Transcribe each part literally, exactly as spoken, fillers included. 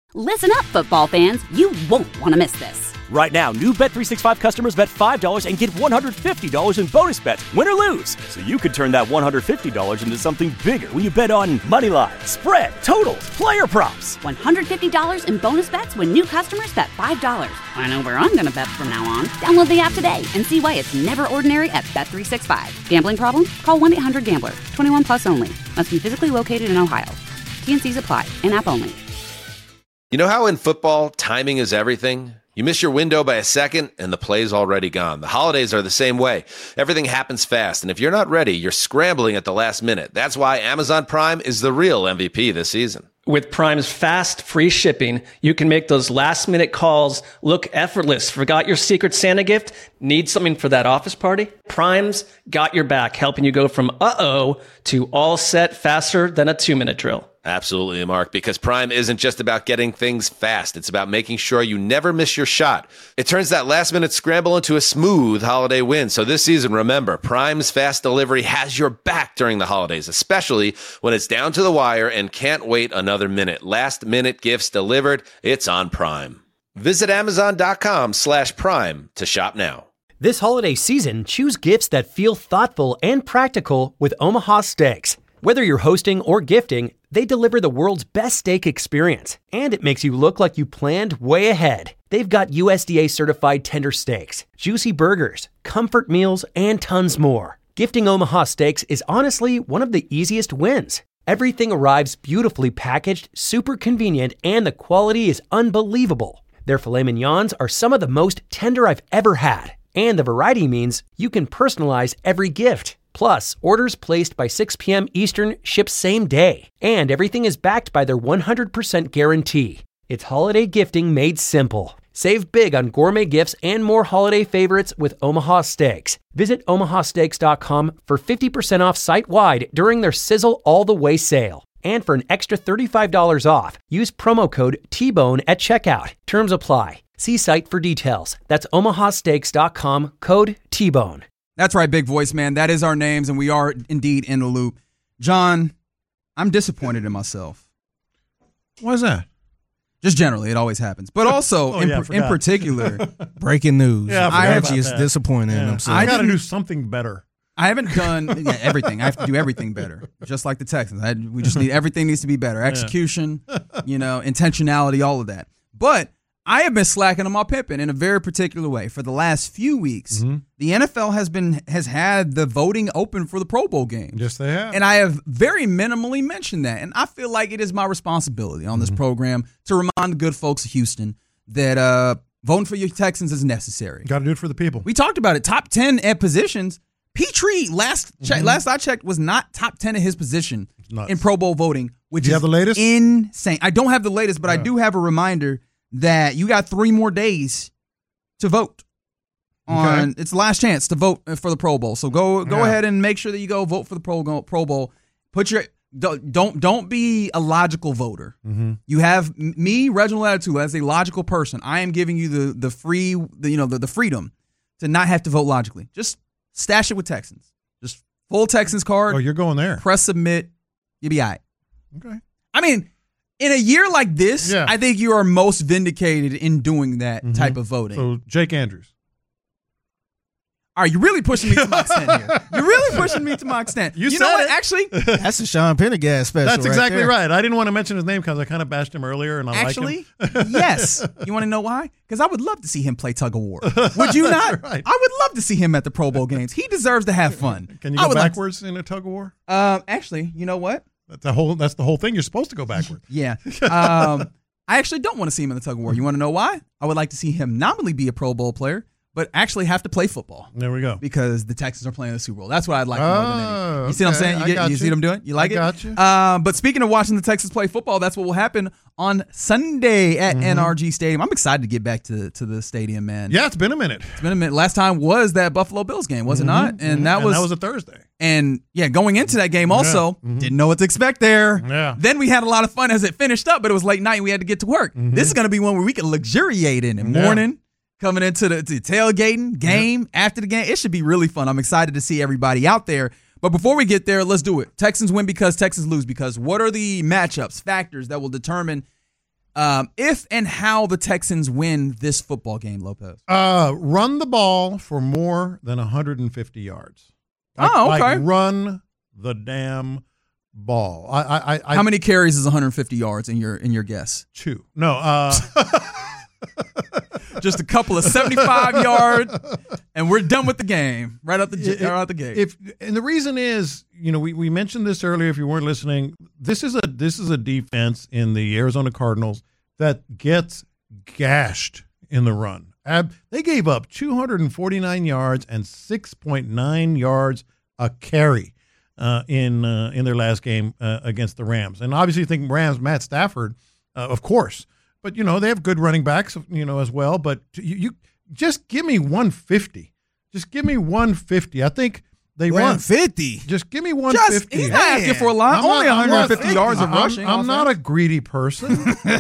Listen up, football fans. You won't want to miss this. Right now, new Bet three sixty-five customers bet five dollars and get one hundred fifty dollars in bonus bets, win or lose. So you could turn that one hundred fifty dollars into something bigger when you bet on money line, spread, totals, player props. one hundred fifty dollars in bonus bets when new customers bet five dollars. I know where I'm going to bet from now on. Download the app today and see why it's never ordinary at Bet three sixty-five. Gambling problem? Call one eight hundred gambler. twenty-one plus only. Must be physically located in Ohio. T N Cs apply. In-app only. You know how in football, timing is everything? You miss your window by a second, and the play's already gone. The holidays are the same way. Everything happens fast, and if you're not ready, you're scrambling at the last minute. That's why Amazon Prime is the real M V P this season. With Prime's fast, free shipping, you can make those last-minute calls look effortless. Forgot your Secret Santa gift? Need something for that office party? Prime's got your back, helping you go from uh-oh to all set faster than a two-minute drill. Absolutely, Mark, because Prime isn't just about getting things fast. It's about making sure you never miss your shot. It turns that last-minute scramble into a smooth holiday win. So this season, remember, Prime's fast delivery has your back during the holidays, especially when it's down to the wire and can't wait another minute. Last-minute gifts delivered, it's on Prime. Visit Amazon.com slash Prime to shop now. This holiday season, choose gifts that feel thoughtful and practical with Omaha Steaks. Whether you're hosting or gifting, they deliver the world's best steak experience, and it makes you look like you planned way ahead. They've got U S D A-certified tender steaks, juicy burgers, comfort meals, and tons more. Gifting Omaha Steaks is honestly one of the easiest wins. Everything arrives beautifully packaged, super convenient, and the quality is unbelievable. Their filet mignons are some of the most tender I've ever had, and the variety means you can personalize every gift. Plus, orders placed by six p.m. Eastern ship same day. And everything is backed by their one hundred percent guarantee. It's holiday gifting made simple. Save big on gourmet gifts and more holiday favorites with Omaha Steaks. Visit omaha steaks dot com for fifty percent off site-wide during their Sizzle All the Way sale. And for an extra thirty-five dollars off, use promo code T Bone at checkout. Terms apply. See site for details. That's omaha steaks dot com, code T Bone. That's right, Big Voice Man. That is our names, and we are indeed in the loop. John, I'm disappointed in myself. Why is that? Just generally, it always happens. But also, oh, in, yeah, in particular, breaking news. Yeah, I Archie is disappointed yeah. in himself. I got to do something better. I haven't done yeah, everything. I have to do everything better, just like the Texans. I, we just need everything needs to be better. Execution, yeah. you know, intentionality, all of that. But I have been slacking on my pimping in a very particular way. For the last few weeks, mm-hmm. the N F L has been has had the voting open for the Pro Bowl game. Yes, they have. And I have very minimally mentioned that. And I feel like it is my responsibility on this mm-hmm. program to remind the good folks of Houston that uh, voting for your Texans is necessary. Got to do it for the people. We talked about it. Top ten at positions. Petrie, last mm-hmm. check, last I checked, was not top ten at his position in Pro Bowl voting, which do you is have the latest? Insane. I don't have the latest, but yeah. I do have a reminder that you got three more days to vote on. Okay. It's the last chance to vote for the Pro Bowl. So go go yeah. ahead and make sure that you go vote for the Pro Pro Bowl. Put your don't don't be a logical voter. Mm-hmm. You have me, Reginald Attitude, as a logical person. I am giving you the the free the, you know the, the freedom to not have to vote logically. Just stash it with Texans. Just full Texans card. Oh, you're going there. Press submit. You'll be all right. Okay. I mean, in a year like this, yeah. I think you are most vindicated in doing that mm-hmm. type of voting. So, Jake Andrews. Are you really pushing me to my extent here? You're really pushing me to my extent. You, you said know what? It. Actually, that's the Sean Pendergast special. That's exactly right, right. I didn't want to mention his name because I kind of bashed him earlier, and I actually, like him. yes. You want to know why? Because I would love to see him play tug of war. Would you not? Right. I would love to see him at the Pro Bowl games. He deserves to have fun. Can you go backwards like to, in a tug of war? Um, actually, you know what? That's the whole. That's the whole thing. You're supposed to go backward. yeah. Um, I actually don't want to see him in the tug of war. You want to know why? I would like to see him nominally be a Pro Bowl player, but actually have to play football. There we go. Because the Texans are playing the Super Bowl. That's what I'd like more than anything. You see what I'm saying? You, get, you, you see what I'm doing? You like I it? got you. Um, but speaking of watching the Texans play football, that's what will happen on Sunday at mm-hmm. N R G Stadium. I'm excited to get back to, to the stadium, man. Yeah, it's been a minute. It's been a minute. Last time was that Buffalo Bills game, was mm-hmm. it not? And mm-hmm. that and was that was a Thursday. And yeah, going into that game also, yeah. mm-hmm. didn't know what to expect there. Yeah. Then we had a lot of fun as it finished up, but it was late night and we had to get to work. Mm-hmm. This is going to be one where we can luxuriate in the morning. Yeah. Coming into the to tailgating game, yep. after the game. It should be really fun. I'm excited to see everybody out there. But before we get there, let's do it. Texans win because Texans lose because what are the matchups, factors that will determine Um, if and how the Texans win this football game, Lopez. Uh, run the ball for more than one hundred fifty yards. Like, oh, okay. Like run the damn ball. I, I, I, How many carries is one hundred fifty yards in your in your guess? Two. No. Uh, Just a couple of seventy-five yards, and we're done with the game right out the It- right out the gate. If and the reason is, you know, we, we mentioned this earlier. If you weren't listening, this is a this is a defense in the Arizona Cardinals that gets gashed in the run. Ab, they gave up two hundred forty-nine yards and six point nine yards a carry uh, in uh, in their last game uh, against the Rams. And obviously, you think Rams, Matt Stafford, uh, of course. But, you know, they have good running backs, you know, as well. But you, you just give me one fifty. Just give me one fifty. I think they ran. one fifty. Just give me one Just, fifty. he's not asking for a lot. I'm Only not- I'm one hundred fifty not- yards of I'm- rushing. I'm not a greedy person.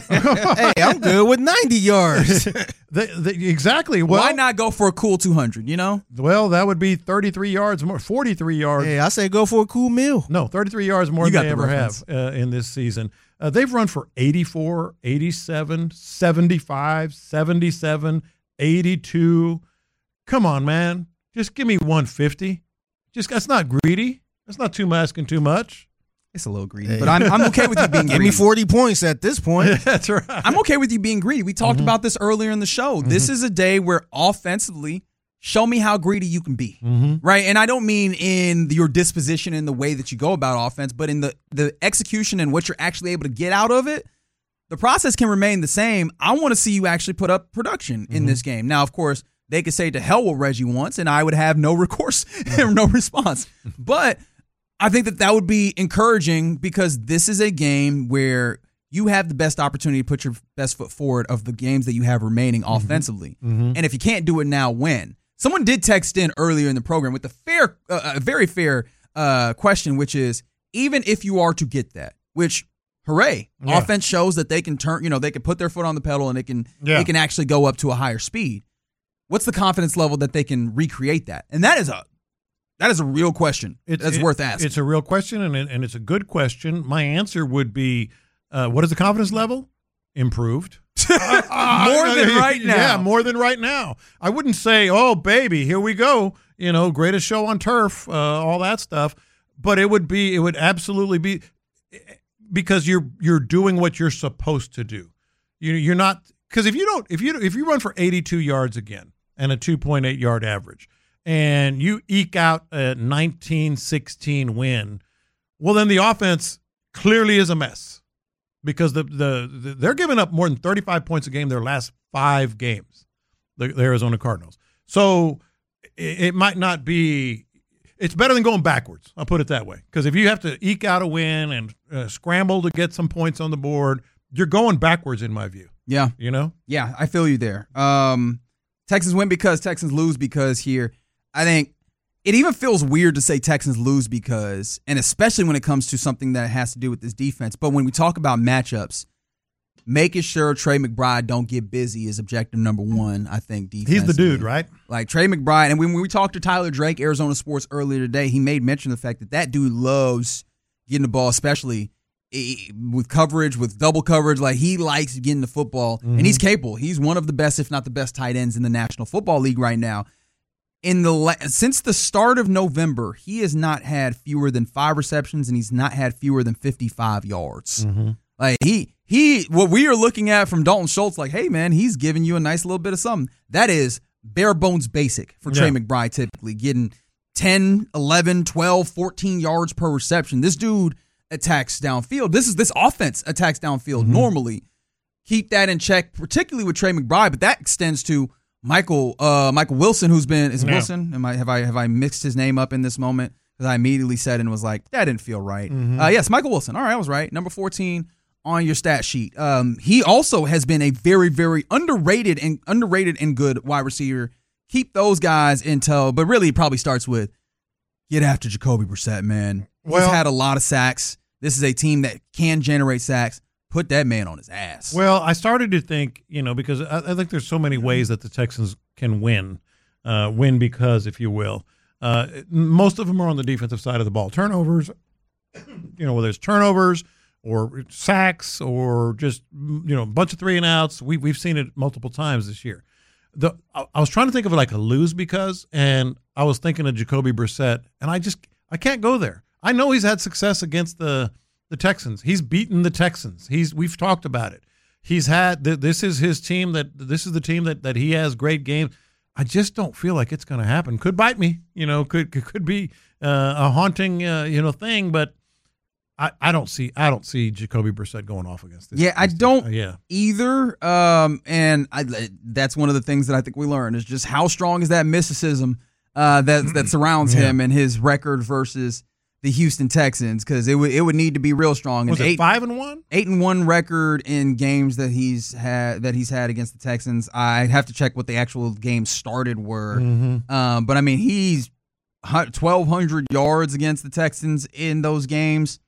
Hey, I'm good with ninety yards. They- they- exactly. Well, Why not go for a cool two hundred, you know? Well, that would be thirty-three yards more, forty-three yards. Hey, I say go for a cool meal. No, thirty-three yards more You than got they the ever reference. have uh, in this season. Uh, they've run for eighty-four, eighty-seven, seventy-five, seventy-seven, eighty-two. Come on, man. Just give me one fifty. Just that's not greedy. That's not too asking too much. It's a little greedy, Hey. but I'm I'm okay with you being Give greedy. me forty points at this point. That's right. I'm okay with you being greedy. We talked about this earlier in the show. This is a day where offensively, show me how greedy you can be, Mm-hmm. right? And I don't mean in your disposition and the way that you go about offense, but in the the execution and what you're actually able to get out of it. The process can remain the same. I want to see you actually put up production in this game. Now, of course, they could say to hell what Reggie wants, and I would have no recourse and no response. But I think that that would be encouraging because this is a game where you have the best opportunity to put your best foot forward of the games that you have remaining offensively. Mm-hmm. And if you can't do it now, when? Someone did text in earlier in the program with a fair, uh, a very fair uh, question, which is even if you are to get that, which hooray, Yeah. offense shows that they can turn, you know, they can put their foot on the pedal and they can Yeah. they can actually go up to a higher speed. What's the confidence level that they can recreate that? And that is a that is a real question. It's, That's it- worth asking. It's a real question, and, it- and it's a good question. My answer would be, uh, what is the confidence level? Improved. Uh, More than right now. Yeah, more than right now. I wouldn't say, oh, baby, here we go. You know, greatest show on turf, uh, all that stuff. But it would be, it would absolutely be, because you're you're doing what you're supposed to do. You you're not, because if you don't, if you if you run for eighty-two yards again and a two point eight yard average, and you eke out a nineteen sixteen win, well, then the offense clearly is a mess because the, the, the they're giving up more than thirty-five points a game their last five games, the, the Arizona Cardinals. So it, it might not be – it's better than going backwards, I'll put it that way, because if you have to eke out a win and uh, scramble to get some points on the board, you're going backwards in my view. yeah. You know? Yeah, I feel you there. Um, Texans win because Texans lose because here. I think it even feels weird to say Texans lose because, and especially when it comes to something that has to do with this defense. But when we talk about matchups, making sure Trey McBride don't get busy is objective number one, I think, defensively. He's the dude, right? Like Trey McBride. And when we talked to Tyler Drake, Arizona Sports, earlier today, he made mention of the fact that that dude loves getting the ball, especially with coverage, with double coverage. Like, he likes getting the football, Mm-hmm. and he's capable. He's one of the best, if not the best, tight ends in the National Football League right now. In the la- since the start of November, he has not had fewer than five receptions, and he's not had fewer than fifty-five yards. Mm-hmm. Like he he, what we are looking at from Dalton Schultz, like, hey man, he's giving you a nice little bit of something. That is bare bones basic for Trey Yeah. McBride, typically getting ten, eleven, twelve, fourteen yards per reception. This dude attacks downfield. This is this offense attacks downfield Mm-hmm. normally. Keep that in check, particularly with Trey McBride, but that extends to Michael uh, Michael Wilson, who's been is it Yeah. Wilson? Am I have I have I mixed his name up in this moment? Because I immediately said and was like, that didn't feel right. Mm-hmm. Uh, yes, Michael Wilson. All right, I was right. Number fourteen on your stat sheet. Um, he also has been a very, very underrated and underrated and good wide receiver. Keep those guys in tow, but really it probably starts with get after Jacoby Brissett, man. Well- He's had a lot of sacks. This is a team that can generate sacks. Put that man on his ass. Well, I started to think, you know, because I, I think there's so many ways that the Texans can win, uh, win because, if you will. Uh, most of them are on the defensive side of the ball. Turnovers, you know, whether it's turnovers or sacks or just, you know, a bunch of three and outs. We, we've seen it multiple times this year. The I, I was trying to think of it like a lose because, and I was thinking of Jacoby Brissett, and I just I can't go there. I know he's had success against the the Texans. He's beaten the Texans. He's we've talked about it. He's had this is his team that this is the team that that he has great games. I just don't feel like it's going to happen. Could bite me, you know. Could could, could be uh, a haunting, uh, you know, thing. But I, I don't see I don't see Jacoby Brissett going off against this. Yeah, I don't uh, yeah. either. Um, and I, that's one of the things that I think we learn is just how strong is that mysticism uh, that that surrounds yeah. him and his record versus the Houston Texans, because it would it would need to be real strong. Was an it eight, five and one? Eight and one record in games that he's had that he's had against the Texans. I'd have to check what the actual games started were. Mm-hmm. Um, but I mean, he's twelve hundred yards against the Texans in those games.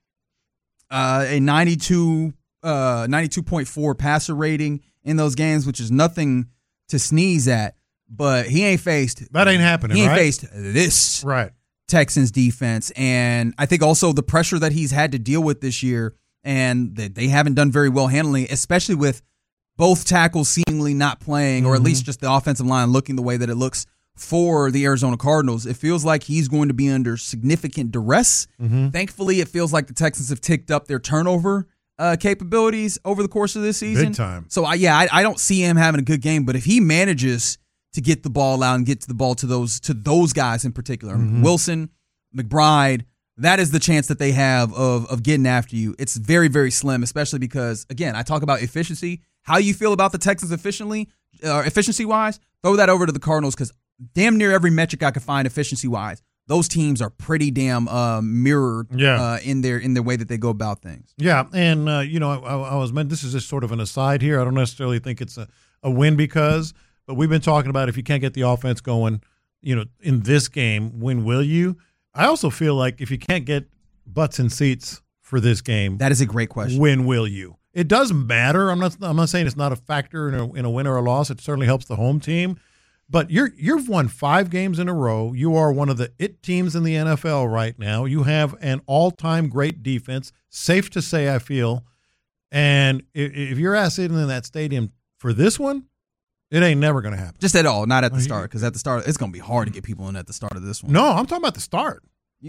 Uh, a ninety-two uh ninety-two point four passer rating in those games, which is nothing to sneeze at. But he ain't faced that ain't happening. He ain't right? faced this right. Texans defense, and I think also the pressure that he's had to deal with this year, and that they haven't done very well handling, especially with both tackles seemingly not playing, or at Mm-hmm. least just the offensive line looking the way that it looks for the Arizona Cardinals. It feels like he's going to be under significant duress. Mm-hmm. Thankfully, it feels like the Texans have ticked up their turnover uh, capabilities over the course of this season. Big time. So, I, yeah, I, I don't see him having a good game, but if he manages to get the ball out and get to the ball to those to those guys in particular, Mm-hmm. Wilson, McBride, that is the chance that they have of of getting after you. It's very, very slim, especially because, again, I talk about efficiency. How you feel about the Texans efficiently, uh, efficiency-wise, throw that over to the Cardinals, because damn near every metric I could find efficiency-wise, those teams are pretty damn uh, mirrored Yeah. uh, in their in their way that they go about things. Yeah, and uh, you know, I, I was meant. This is just sort of an aside here. I don't necessarily think it's a, a win because, but we've been talking about if you can't get the offense going, you know, in this game, when will you? I also feel like if you can't get butts and seats for this game, That is a great question. when will you? It doesn't matter. I'm not. I'm not saying it's not a factor in a, in a win or a loss. It certainly helps the home team. But you're you've won five games in a row. You are one of the it teams in the N F L right now. You have an all-time great defense. Safe to say, I feel. And if, if you're asked sitting in that stadium for this one, it ain't never going to happen. Just at all, not at the start, because at the start, it's going to be hard to get people in at the start of this one. No, I'm talking about the start.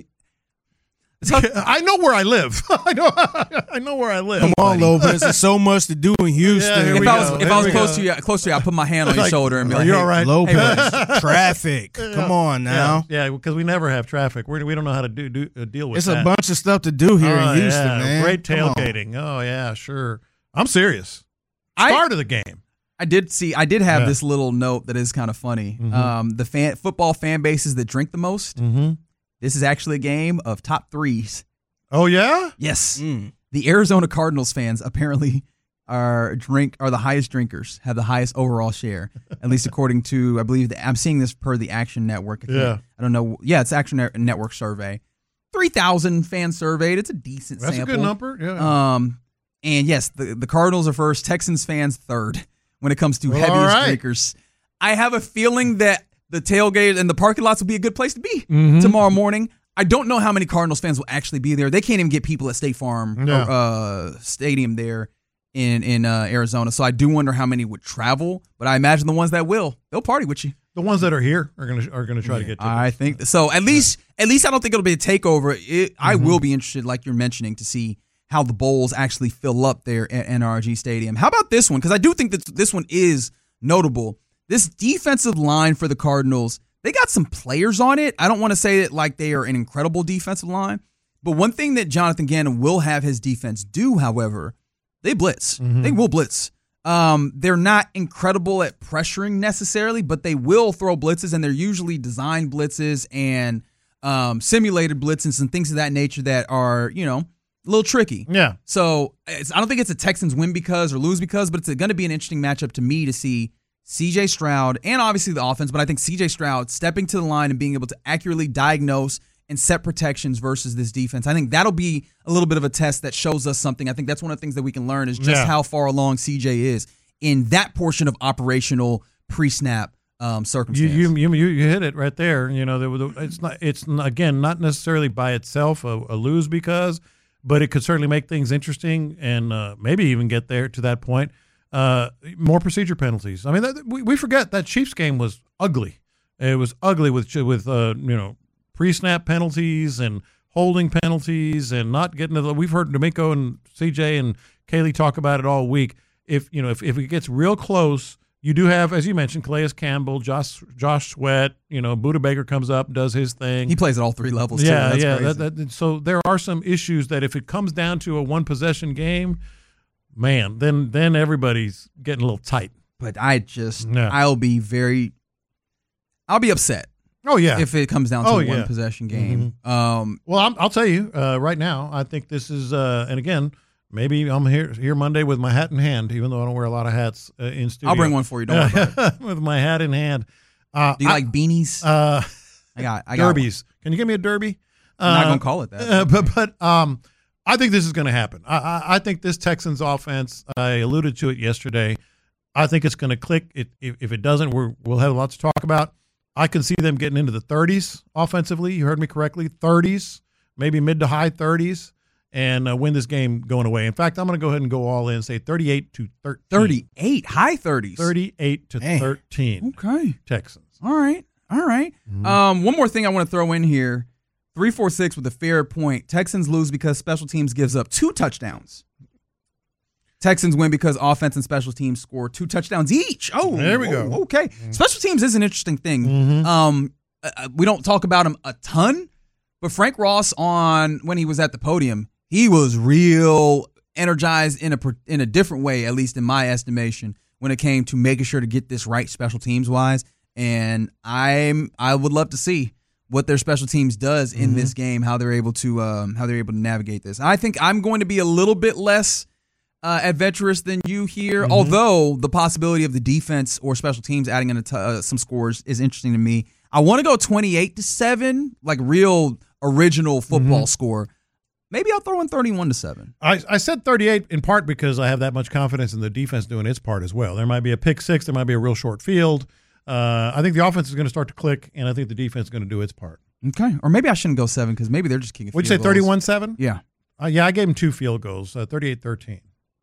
It's hard- I know where I live. I know. I know where I live. Come on, buddy. Lopez. There's so much to do in Houston. Yeah, here if we I was go. if There I was we close go. to you, close to you, I'd put my hand on your Like, shoulder and be are like, you hey, all right? Lopez, traffic. Come on now. Yeah, because we never have traffic. We're, we don't know how to do, do uh, deal with It's that. a bunch of stuff to do here Oh, in Houston, yeah. man. Great Come on. tailgating. Oh yeah, sure. I'm serious. I- Start of the game. I did see. I did have Yeah. this little note that is kind of funny. Mhm. Um, the fan football fan bases that drink the most. Mm-hmm. This is actually a game of top threes. Oh yeah. Yes, Mm. the Arizona Cardinals fans apparently are drink are the highest drinkers, have the highest overall share, at least according to I believe the, I'm seeing this per the Action Network. I can't- Yeah. I don't know. Yeah, it's Action Net- Network survey. Three thousand fans surveyed. It's a decent That's sample. a good number. Yeah. Um, and yes, the, the Cardinals are first, Texans fans third when it comes to Well, heaviest all right. drinkers. I have a feeling that the tailgate and the parking lots will be a good place to be Mhm. tomorrow morning. I don't know how many Cardinals fans will actually be there. They can't even get people at State Farm Yeah. uh, Stadium there in in uh, Arizona. So I do wonder how many would travel. But I imagine the ones that will, they'll party with you. the ones that are here are gonna are gonna try to get. To I think th- so. At least, at least I don't think it'll be a takeover. It, I Mm-hmm. will be interested, like you're mentioning, to see how the bowls actually fill up there at N R G Stadium. How about this one? Because I do think that this one is notable. This defensive line for the Cardinals, they got some players on it. I don't want to say it like they are an incredible defensive line, but one thing that Jonathan Gannon will have his defense do, however, they blitz. Mm-hmm. They will blitz. Um, they're not incredible at pressuring necessarily, but they will throw blitzes, and they're usually designed blitzes and um, simulated blitzes and things of that nature that are, you know, a little tricky. Yeah. So it's, I don't think it's a Texans win because or lose because, but it's going to be an interesting matchup to me to see C J Stroud and obviously the offense, but I think C J Stroud stepping to the line and being able to accurately diagnose and set protections versus this defense. I think that'll be a little bit of a test that shows us something. I think that's one of the things that we can learn is just Yeah. how far along C J is in that portion of operational pre-snap um, You, circumstance. you you you you hit it right there. You know, there was a- it's not it's not, again not necessarily by itself a, a lose because, but it could certainly make things interesting and uh, maybe even get there to that point. Uh, more procedure penalties. I mean, that, we, we forget that Chiefs game was ugly. It was ugly with with uh, you know pre-snap penalties and holding penalties and not getting to the. We've heard D'Amico and C J and Kaylee talk about it all week. If you know if, if it gets real close, you do have, as you mentioned, Calais Campbell, Josh Josh Sweat. You know, Budda Baker comes up and does his thing. He plays at all three levels. Yeah, too. That's yeah. crazy. That, that, so there are some issues that if it comes down to a one possession game. Man, then then everybody's getting a little tight. But I just, Yeah. I'll be very, I'll be upset. Oh yeah, if it comes down to oh, a yeah. one possession game. Mm-hmm. Um, well, I'm, I'll tell you uh, right now. I think this is, uh, and again, maybe I'm here here Monday with my hat in hand, even though I don't wear a lot of hats uh, in studio. I'll bring one for you. Don't worry about it. With my hat in hand. Uh, Do you I, like beanies? Uh, I got, I got derbies. One. Can you give me a derby? I'm not Uh, gonna call it that. Uh, but but um. I think this is going to happen. I, I, I think this Texans offense, I alluded to it yesterday, I think it's going to click. It, if, if it doesn't, we're, we'll have lots to talk about. I can see them getting into the thirties offensively. You heard me correctly, thirties, maybe mid to high thirties, and uh, win this game going away. In fact, I'm going to go ahead and go all in and say thirty-eight to thirteen. thirty-eight, high thirties. thirty-eight to Dang. thirteen. Okay. Texans. All right. All right. Mm-hmm. Um, one more thing I want to throw in here. three four six with a fair point. Texans lose because special teams gives up two touchdowns. Texans win because offense and special teams score two touchdowns each. Oh, There we oh, go. Okay. Mm-hmm. Special teams is an interesting thing. Mm-hmm. Um, uh, we don't talk about him a ton, but Frank Ross on when he was at the podium, he was real energized in a in a different way, at least in my estimation, when it came to making sure to get this right special teams wise. And I'm I would love to see what their special teams does in mm-hmm. this game, how they're able to um, how they're able to navigate this. I think I'm going to be a little bit less uh, adventurous than you here, mm-hmm. although the possibility of the defense or special teams adding in a t- uh, some scores is interesting to me. I want to go twenty-eight to seven, like real original football mm-hmm. score. Maybe I'll throw in thirty-one to seven. I, I said thirty-eight in part because I have that much confidence in the defense doing its part as well. There might be a pick six, there might be a real short field. Uh, I think the offense is going to start to click, and I think the defense is going to do its part. Okay. Or maybe I shouldn't go seven because maybe they're just kicking Would you say thirty-one seven? Yeah. Uh, yeah, I gave him two field goals, uh, thirty-eight thirteen.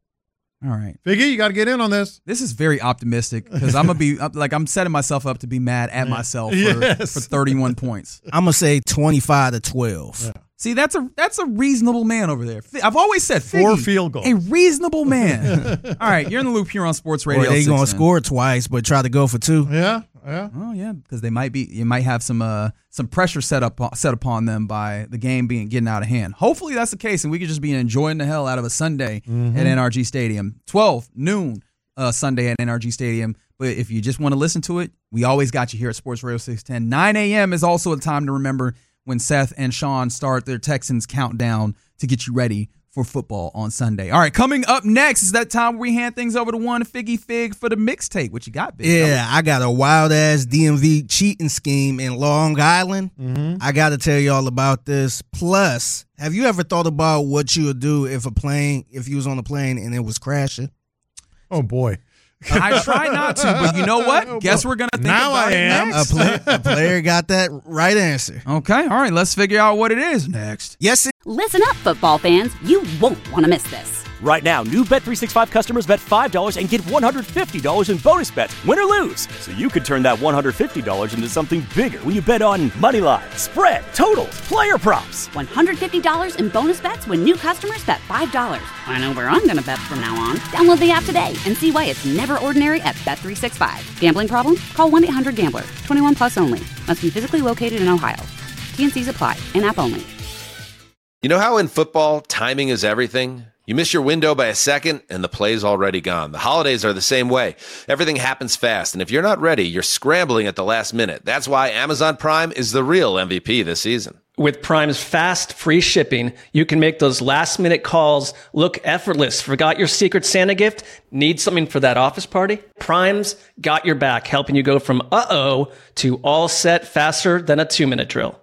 All right. Figgy, you got to get in on this. This is very optimistic because I'm going to be like, I'm setting myself up to be mad at myself for, yes. for thirty-one points. I'm going to say twenty-five to twelve. Yeah. See, that's a that's a reasonable man over there. I've always said four Figgy, field goals. A reasonable man. All right, you're in the loop here on Sports Radio. Or they going to score twice, but try to go for two. Yeah, yeah. Oh yeah, because they might be. You might have some uh some pressure set up set upon them by the game being getting out of hand. Hopefully that's the case, and we could just be enjoying the hell out of a Sunday mm-hmm. at N R G Stadium. twelve noon uh, Sunday at N R G Stadium. But if you just want to listen to it, we always got you here at Sports Radio six ten. nine a.m. is also a time to remember when Seth and Sean start their Texans countdown to get you ready for football on Sunday. All right, coming up next is that time where we hand things over to one Figgy Fig for the mixtape. What you got, Big? Yeah, I got a wild-ass D M V cheating scheme in Long Island. Mm-hmm. I got to tell you all about this. Plus, have you ever thought about what you would do if a plane, if you was on a plane and it was crashing? Oh, boy. I try not to, but you know what? Guess we're going to think now about I it am. next. A, play, a player got that right answer. Okay, all right, let's figure out what it is next. Yes, it- Listen up, football fans. You won't want to miss this. Right now, new Bet three sixty-five customers bet five dollars and get one hundred fifty dollars in bonus bets, win or lose. So you could turn that one hundred fifty dollars into something bigger when you bet on money line, spread, totals, player props. one hundred fifty dollars in bonus bets when new customers bet five dollars. I know where I'm going to bet from now on. Download the app today and see why it's never ordinary at Bet three sixty-five. Gambling problem? Call one eight hundred gambler. twenty-one plus only. Must be physically located in Ohio. T and Cs apply. In-app only. You know how in football, timing is everything? You miss your window by a second, and the play's already gone. The holidays are the same way. Everything happens fast, and if you're not ready, you're scrambling at the last minute. That's why Amazon Prime is the real M V P this season. With Prime's fast, free shipping, you can make those last-minute calls look effortless. Forgot your Secret Santa gift? Need something for that office party? Prime's got your back, helping you go from uh-oh to all set faster than a two-minute drill.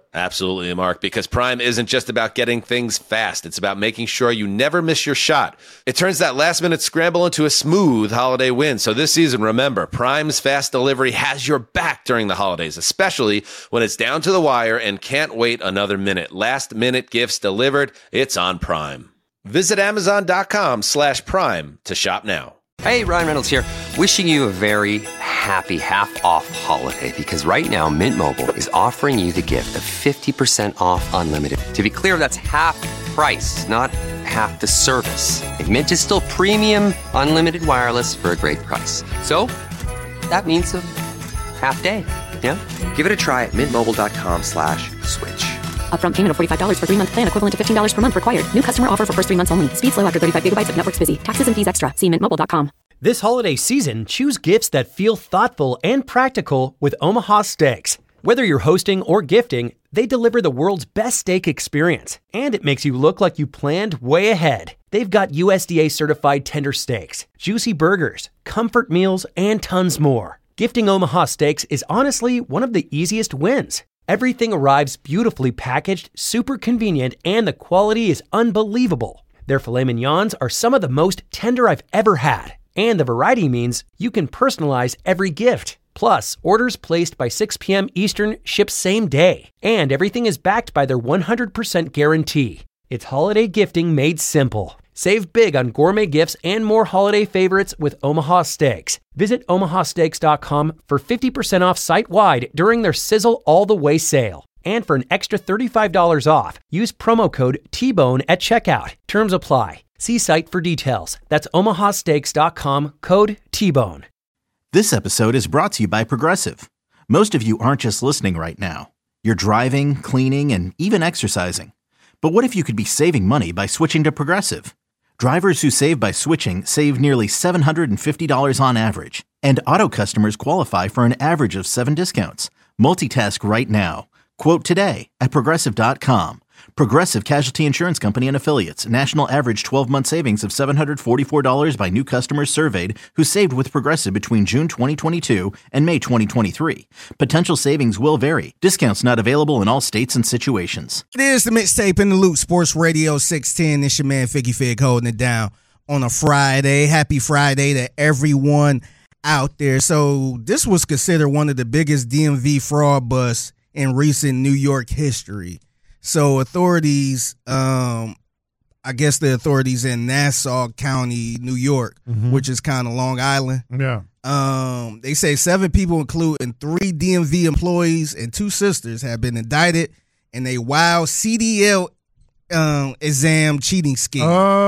Absolutely, Mark, because Prime isn't just about getting things fast. It's about making sure you never miss your shot. It turns that last-minute scramble into a smooth holiday win. So this season, remember, Prime's fast delivery has your back during the holidays, especially when it's down to the wire and can't wait another minute. Last-minute gifts delivered, it's on Prime. Visit Amazon.com slash Prime to shop now. Hey, Ryan Reynolds here. Wishing you a very happy half-off holiday, because right now Mint Mobile is offering you the gift of fifty percent off unlimited. To be clear, that's half price, not half the service. And Mint is still premium unlimited wireless for a great price. So that means a half day, yeah? Give it a try at mintmobile.com slash switch. Upfront payment of forty-five dollars for three-month plan equivalent to fifteen dollars per month required. New customer offer for first three months only. Speed slow after thirty-five gigabytes if network's busy. Taxes and fees extra. See mint mobile dot com. This holiday season, choose gifts that feel thoughtful and practical with Omaha Steaks. Whether you're hosting or gifting, they deliver the world's best steak experience, and it makes you look like you planned way ahead. They've got U S D A certified tender steaks, juicy burgers, comfort meals, and tons more. Gifting Omaha Steaks is honestly one of the easiest wins. Everything arrives beautifully packaged, super convenient, and the quality is unbelievable. Their filet mignons are some of the most tender I've ever had. And the variety means you can personalize every gift. Plus, orders placed by six p.m. Eastern ship same day. And everything is backed by their one hundred percent guarantee. It's holiday gifting made simple. Save big on gourmet gifts and more holiday favorites with Omaha Steaks. Visit omaha steaks dot com for fifty percent off site-wide during their Sizzle All the Way sale. And for an extra thirty-five dollars off, use promo code T Bone at checkout. Terms apply. See site for details. That's omaha steaks dot com, code T Bone. This episode is brought to you by Progressive. Most of you aren't just listening right now. You're driving, cleaning, and even exercising. But what if you could be saving money by switching to Progressive? Drivers who save by switching save nearly seven hundred fifty dollars on average. And auto customers qualify for an average of seven discounts. Multitask right now. Quote today at progressive dot com. Progressive Casualty Insurance Company and Affiliates. National average twelve-month savings of seven hundred forty-four dollars by new customers surveyed who saved with Progressive between June twenty twenty-two and May twenty twenty-three. Potential savings will vary. Discounts not available in all states and situations. It is the mixtape in the loop. Sports Radio six ten. It's your man Figgy Fig holding it down on a Friday. Happy Friday to everyone out there. So this was considered one of the biggest D M V fraud busts in recent New York history. So authorities, um, I guess the authorities in Nassau County, New York, mm-hmm. which is kind of Long Island. Yeah. Um, they say seven people, including three D M V employees and two sisters, have been indicted in a wild C D L um, exam cheating scheme.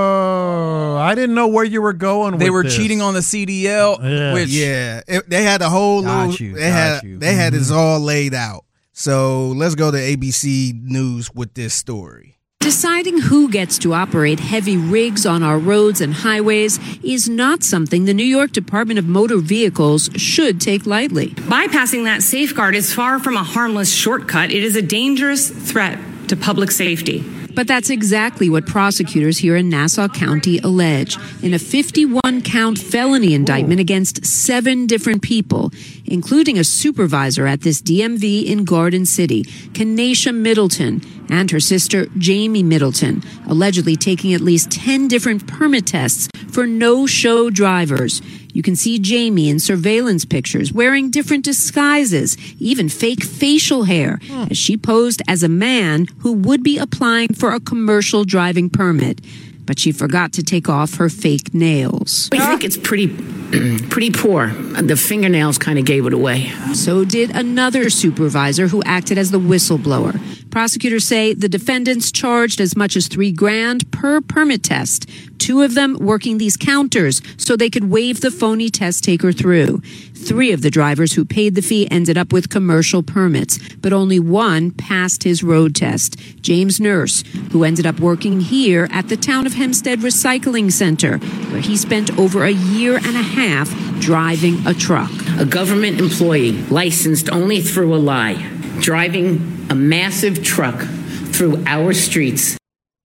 Oh, I didn't know where you were going with They were this. cheating on the C D L, Yeah. which yeah, it, they had a whole Got little, you, they got had you. they had Mhm. this all laid out. So let's go to A B C News with this story. Deciding who gets to operate heavy rigs on our roads and highways is not something the New York Department of Motor Vehicles should take lightly. Bypassing that safeguard is far from a harmless shortcut. It is a dangerous threat to public safety. But that's exactly what prosecutors here in Nassau County allege in a fifty-one count felony indictment against seven different people, including a supervisor at this D M V in Garden City, Kenesha Middleton, and her sister, Jamie Middleton, allegedly taking at least ten different permit tests for no-show drivers. You can see Jamie in surveillance pictures wearing different disguises, even fake facial hair, as she posed as a man who would be applying for a commercial driving permit. But she forgot to take off her fake nails. I think it's pretty, pretty poor. The fingernails kind of gave it away. So did another supervisor who acted as the whistleblower. Prosecutors say the defendants charged as much as three grand per permit test, two of them working these counters so they could wave the phony test taker through. Three of the drivers who paid the fee ended up with commercial permits, but only one passed his road test. James Nurse, who ended up working here at the Town of Hempstead Recycling Center, where he spent over a year and a half driving a truck. A government employee licensed only through a lie, driving a massive truck through our streets.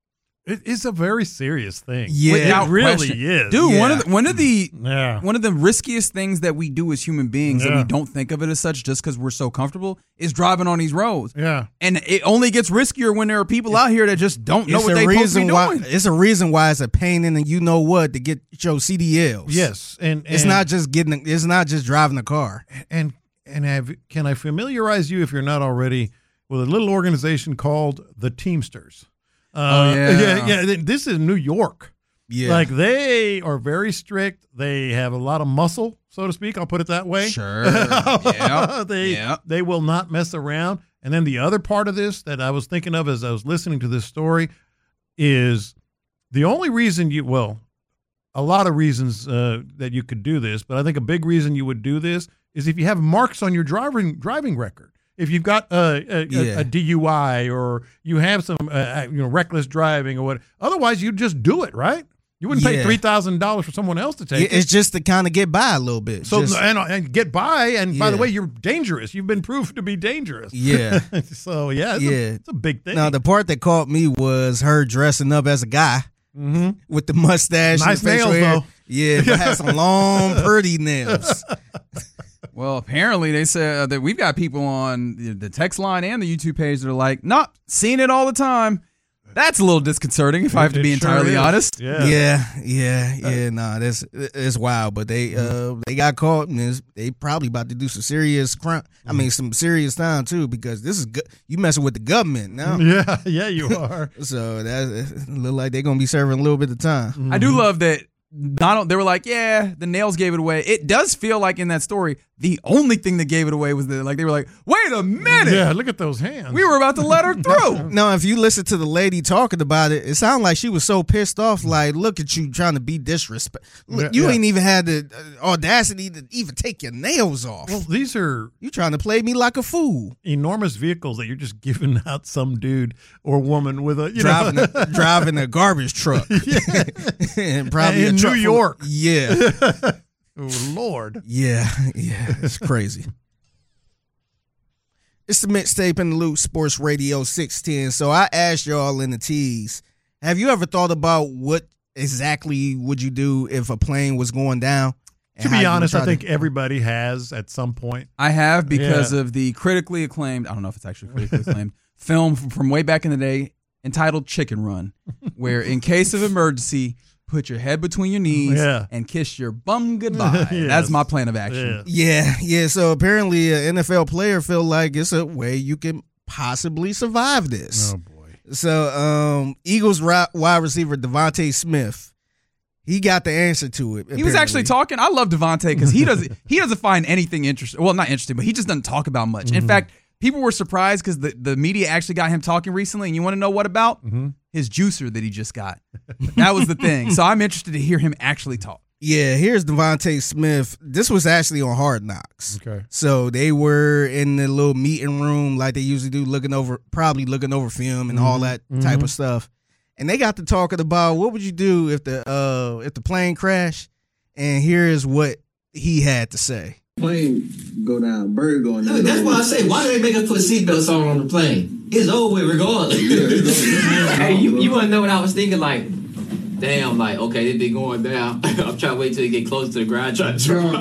It is a very serious thing. Yeah, it really question. is, dude. Yeah. One of the, one of the yeah. one of the riskiest things that we do as human beings Yeah. that we don't think of it as such, just because we're so comfortable, is driving on these roads. Yeah, and it only gets riskier when there are people out here that just don't know It's what a they're supposed to reason be why. doing. It's a reason why it's a pain in the you know what to get your C D Ls. Yes, and, it's and- not just getting. It's not just driving a car. And and have can I familiarize you, if you're not already, with a little organization called the Teamsters? Uh, Oh, yeah. yeah, yeah. This is New York. Yeah. Like, they are very strict. They have a lot of muscle, so to speak. I'll put it that way. Sure. Yep. they Yep. they will not mess around. And then the other part of this that I was thinking of as I was listening to this story is the only reason you well, a lot of reasons uh, that you could do this, but I think a big reason you would do this is if you have marks on your driving driving record. If you've got a, a, Yeah. a, a D U I or you have some uh, you know reckless driving or what, otherwise you'd just do it, right? You wouldn't pay Yeah. three thousand dollars for someone else to take Yeah, it. it's just to kind of get by a little bit. So Just- and, and get by, and by the Yeah. way, you're dangerous. You've been proved to be dangerous. Yeah. so yeah, it's, yeah, a, it's a big thing. Now the part that caught me was her dressing up as a guy mm-hmm. with the mustache, Nice and the facial nails, hair. though. Yeah, but had some long, pretty nails. Well, apparently they said that we've got people on the- the text line and the YouTube page that are like, "Nope, seen it all the time." That's a little disconcerting, if I have to It be sure entirely is. honest. Yeah. Yeah, yeah, yeah. Nah, that's it's wild. But they uh they got caught, and it's- they probably about to do some serious crime. I mean, some serious time too, because this is good. You messing with the government now. Yeah, yeah, you are. So that it look like they're gonna be serving a little bit of time. I do love that. Donald, they were like, yeah, the nails gave it away. It does feel like in that story, the only thing that gave it away was that, like, they were like, wait a minute. Yeah, look at those hands. We were about to let her through. No, if you listen to the lady talking about it, it sounded like she was so pissed off. Like, look at you trying to be disrespect. Look, Yeah, you yeah. ain't even had the uh, audacity to even take your nails off. Well, these are You trying to play me like a fool. enormous vehicles that you're just giving out some dude or woman with a you Driving know a, driving a garbage truck. and probably in a truck New full- York. Yeah. Oh, Lord. Yeah, yeah, it's crazy. It's the Mixtape in the Loop Sports Radio six ten. So I asked y'all in the tease, have you ever thought about what exactly would you do if a plane was going down? And To how be you would honest, try I to- think everybody has at some point. I have because Yeah. of the critically acclaimed, I don't know if it's actually critically acclaimed, film from, from way back in the day entitled Chicken Run, where in case of emergency, put your head between your knees Yeah. and kiss your bum goodbye. Yes. That's my plan of action. Yeah, yeah. So apparently, an N F L player feel like it's a way you can possibly survive this. Oh boy. So, um, Eagles ri- wide receiver Devontae Smith, he got the answer to it. He was actually apparently. talking. I love Devontae because he doesn't he doesn't find anything interesting. Well, not interesting, but he just doesn't talk about much. In fact, people were surprised because the, the media actually got him talking recently. And you want to know what about? Mm-hmm. His juicer that he just got. That was the thing. So I'm interested to hear him actually talk. Yeah, here's Devontae Smith. This was actually on Hard Knocks. Okay. So they were in the little meeting room like they usually do, looking over, probably looking over film and all that type of stuff. And they got to talking about what would you do if the uh, if the plane crashed. And here's what he had to say. Plane go down, bird going down. Look, that's why I say, why do they make us put seatbelts on on the plane? It's over with regardless. Hey, you, you want to know what I was thinking? Like, damn, like, okay, they be going down. I'm trying to wait till they get close to the ground. Trying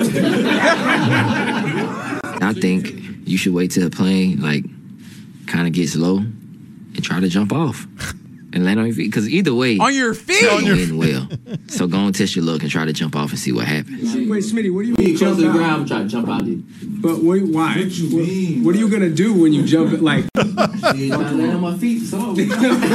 to I think you should wait till the plane, like, kind of gets low and try to jump off and land on your feet. Because either way, On your feet? you're On your going well. So go and test your luck and try to jump off and see what happens. Wait, Smitty, what do you Get mean close jump to the out? ground, I'm trying to jump out. Dude. But wait, why? What you mean? What are you gonna do when you jump? Like, I'm trying to land on my feet. So I'd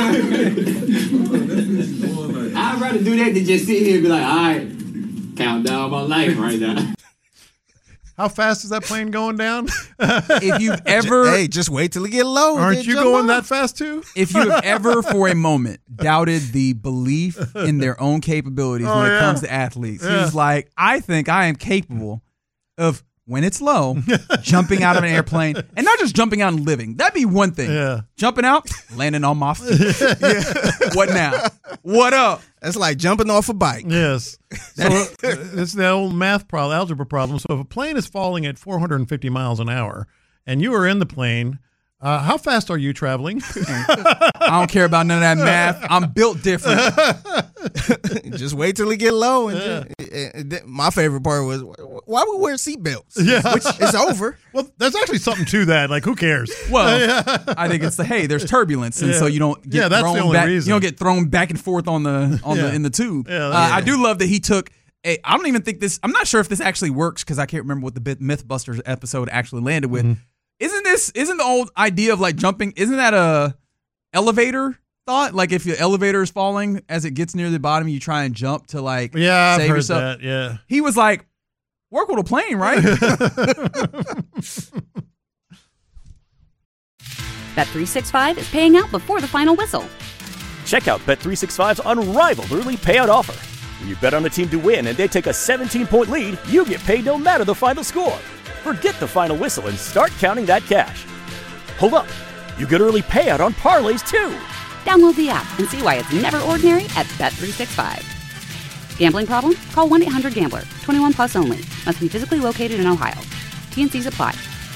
rather do that than just sit here and be like, all right, count down my life right now. How fast is that plane going down? If you've ever, Hey, just wait till it get low. and Aren't then you jump going that off. fast too? if you have ever for a moment doubted the belief in their own capabilities Oh, when it yeah. comes to athletes, Yeah. he's like, I think I am capable of, when it's low, jumping out of an airplane, and not just jumping out and living. That'd be one thing. Yeah. Jumping out, landing on my feet. What now? What up? That's like jumping off a bike. Yes. So uh, it's the old math problem, algebra problem. So if a plane is falling at four hundred fifty miles an hour and you are in the plane Uh, how fast are you traveling? I don't care about none of that math. I'm built different. Just wait till it get low. And Yeah. just, and, and my favorite part was, why we wear seatbelts? Yeah. Which is over. Well, there's actually something to that. Like, who cares? Well, I think it's the hey, there's turbulence, and Yeah. so you don't get Yeah, that's the thrown only back. reason. You don't get thrown back and forth on the on Yeah. the in the tube. Yeah, uh, yeah. I do love that he took. A, I don't even think this. I'm not sure if this actually works because I can't remember what the Bit- MythBusters episode actually landed with. Mm-hmm. Isn't this? Isn't the old idea of like jumping? Isn't that a elevator thought? Like if your elevator is falling as it gets near the bottom, you try and jump to like Yeah, I've save heard yourself. that. Yeah. He was like, work with a plane, right? Bet three sixty-five is paying out before the final whistle. Check out Bet three sixty-five's unrivaled early payout offer. When you bet on a team to win and they take a seventeen-point lead, you get paid no matter the final score. Forget the final whistle and start counting that cash. Hold up. You get early payout on parlays, too. Download the app and see why it's never ordinary at Bet three sixty-five. Gambling problem? Call one eight hundred gambler. twenty-one plus only. Must be physically located in Ohio. T and Cs apply.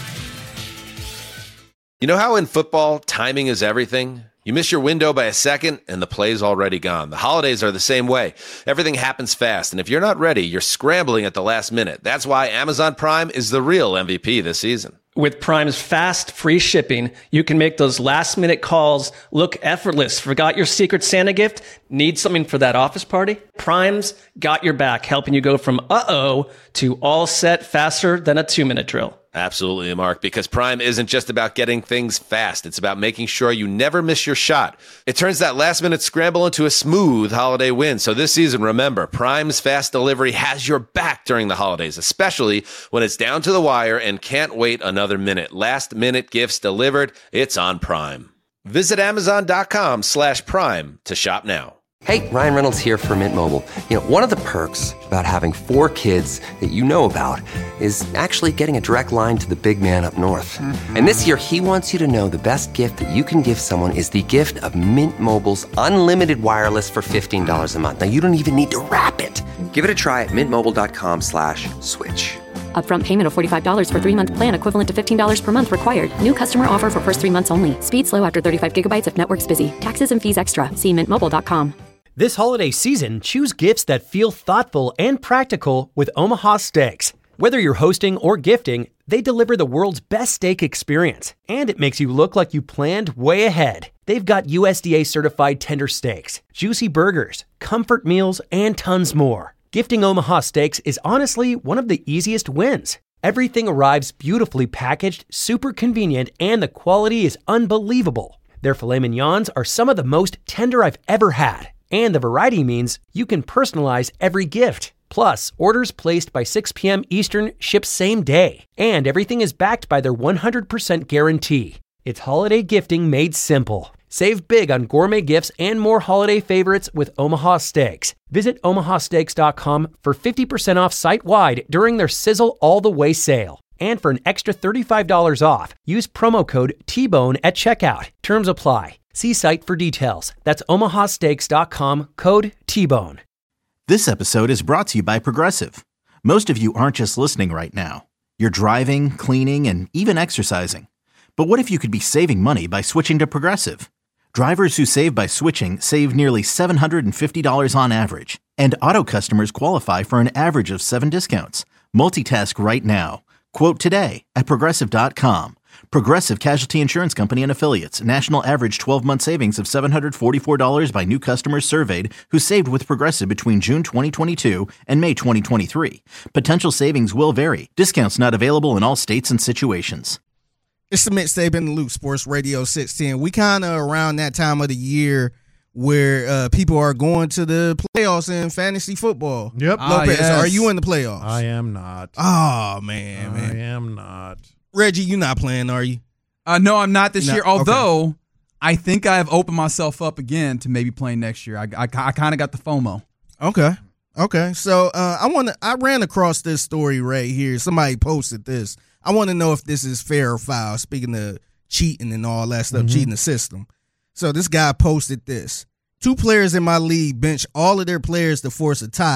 You know how in football, timing is everything? You miss your window by a second, and the play's already gone. The holidays are the same way. Everything happens fast, and if you're not ready, you're scrambling at the last minute. That's why Amazon Prime is the real M V P this season. With Prime's fast, free shipping, you can make those last-minute calls look effortless. Forgot your Secret Santa gift? Need something for that office party? Prime's got your back, helping you go from uh-oh to all set faster than a two-minute drill. Absolutely, Mark, because Prime isn't just about getting things fast. It's about making sure you never miss your shot. It turns that last-minute scramble into a smooth holiday win. So this season, remember, Prime's fast delivery has your back during the holidays, especially when it's down to the wire and can't wait another minute. Last-minute gifts delivered. It's on Prime. Visit Amazon.com slash Prime to shop now. Hey, Ryan Reynolds here for Mint Mobile. You know, one of the perks about having four kids that you know about is actually getting a direct line to the big man up north. Mm-hmm. And this year, he wants you to know the best gift that you can give someone is the gift of Mint Mobile's unlimited wireless for fifteen dollars a month. Now, you don't even need to wrap it. Give it a try at mintmobile.com slash switch. Upfront payment of forty-five dollars for three-month plan equivalent to fifteen dollars per month required. New customer offer for first three months only. Speed slow after thirty-five gigabytes if network's busy. Taxes and fees extra. See mint mobile dot com. This holiday season, choose gifts that feel thoughtful and practical with Omaha Steaks. Whether you're hosting or gifting, they deliver the world's best steak experience, and it makes you look like you planned way ahead. They've got U S D A certified tender steaks, juicy burgers, comfort meals, and tons more. Gifting Omaha Steaks is honestly one of the easiest wins. Everything arrives beautifully packaged, super convenient, and the quality is unbelievable. Their filet mignons are some of the most tender I've ever had. And the variety means you can personalize every gift. Plus, orders placed by six p.m. Eastern ship same day. And everything is backed by their one hundred percent guarantee. It's holiday gifting made simple. Save big on gourmet gifts and more holiday favorites with Omaha Steaks. Visit omaha steaks dot com for fifty percent off site-wide during their Sizzle All the Way sale. And for an extra thirty-five dollars off, use promo code T Bone at checkout. Terms apply. See site for details. That's omaha steaks dot com, code T Bone. This episode is brought to you by Progressive. Most of you aren't just listening right now. You're driving, cleaning, and even exercising. But what if you could be saving money by switching to Progressive? Drivers who save by switching save nearly seven hundred fifty dollars on average. And auto customers qualify for an average of seven discounts. Multitask right now. Quote today at progressive dot com. Progressive Casualty Insurance Company and Affiliates. National average twelve-month savings of seven hundred forty-four dollars by new customers surveyed who saved with Progressive between June twenty twenty-two and May twenty twenty-three. Potential savings will vary. Discounts not available in all states and situations. It's the Mixtape in the Loop, Sports Radio six ten. We kind of around that time of the year where uh, people are going to the playoffs in fantasy football. Yep. Lopez, Ah, yes. are you in the playoffs? I am not. Oh, man, I man. am not. Reggie, you not playing, are you? Uh, no, I'm not this No, year. Although okay. I think I have opened myself up again to maybe playing next year. I I, I kind of got the FOMO. Okay, okay. So uh, I want to. I ran across this story right here. Somebody posted this. I want to know if this is fair or foul. Speaking of cheating and all that stuff, mm-hmm. cheating the system. So this guy posted this: two players in my league bench all of their players to force a tie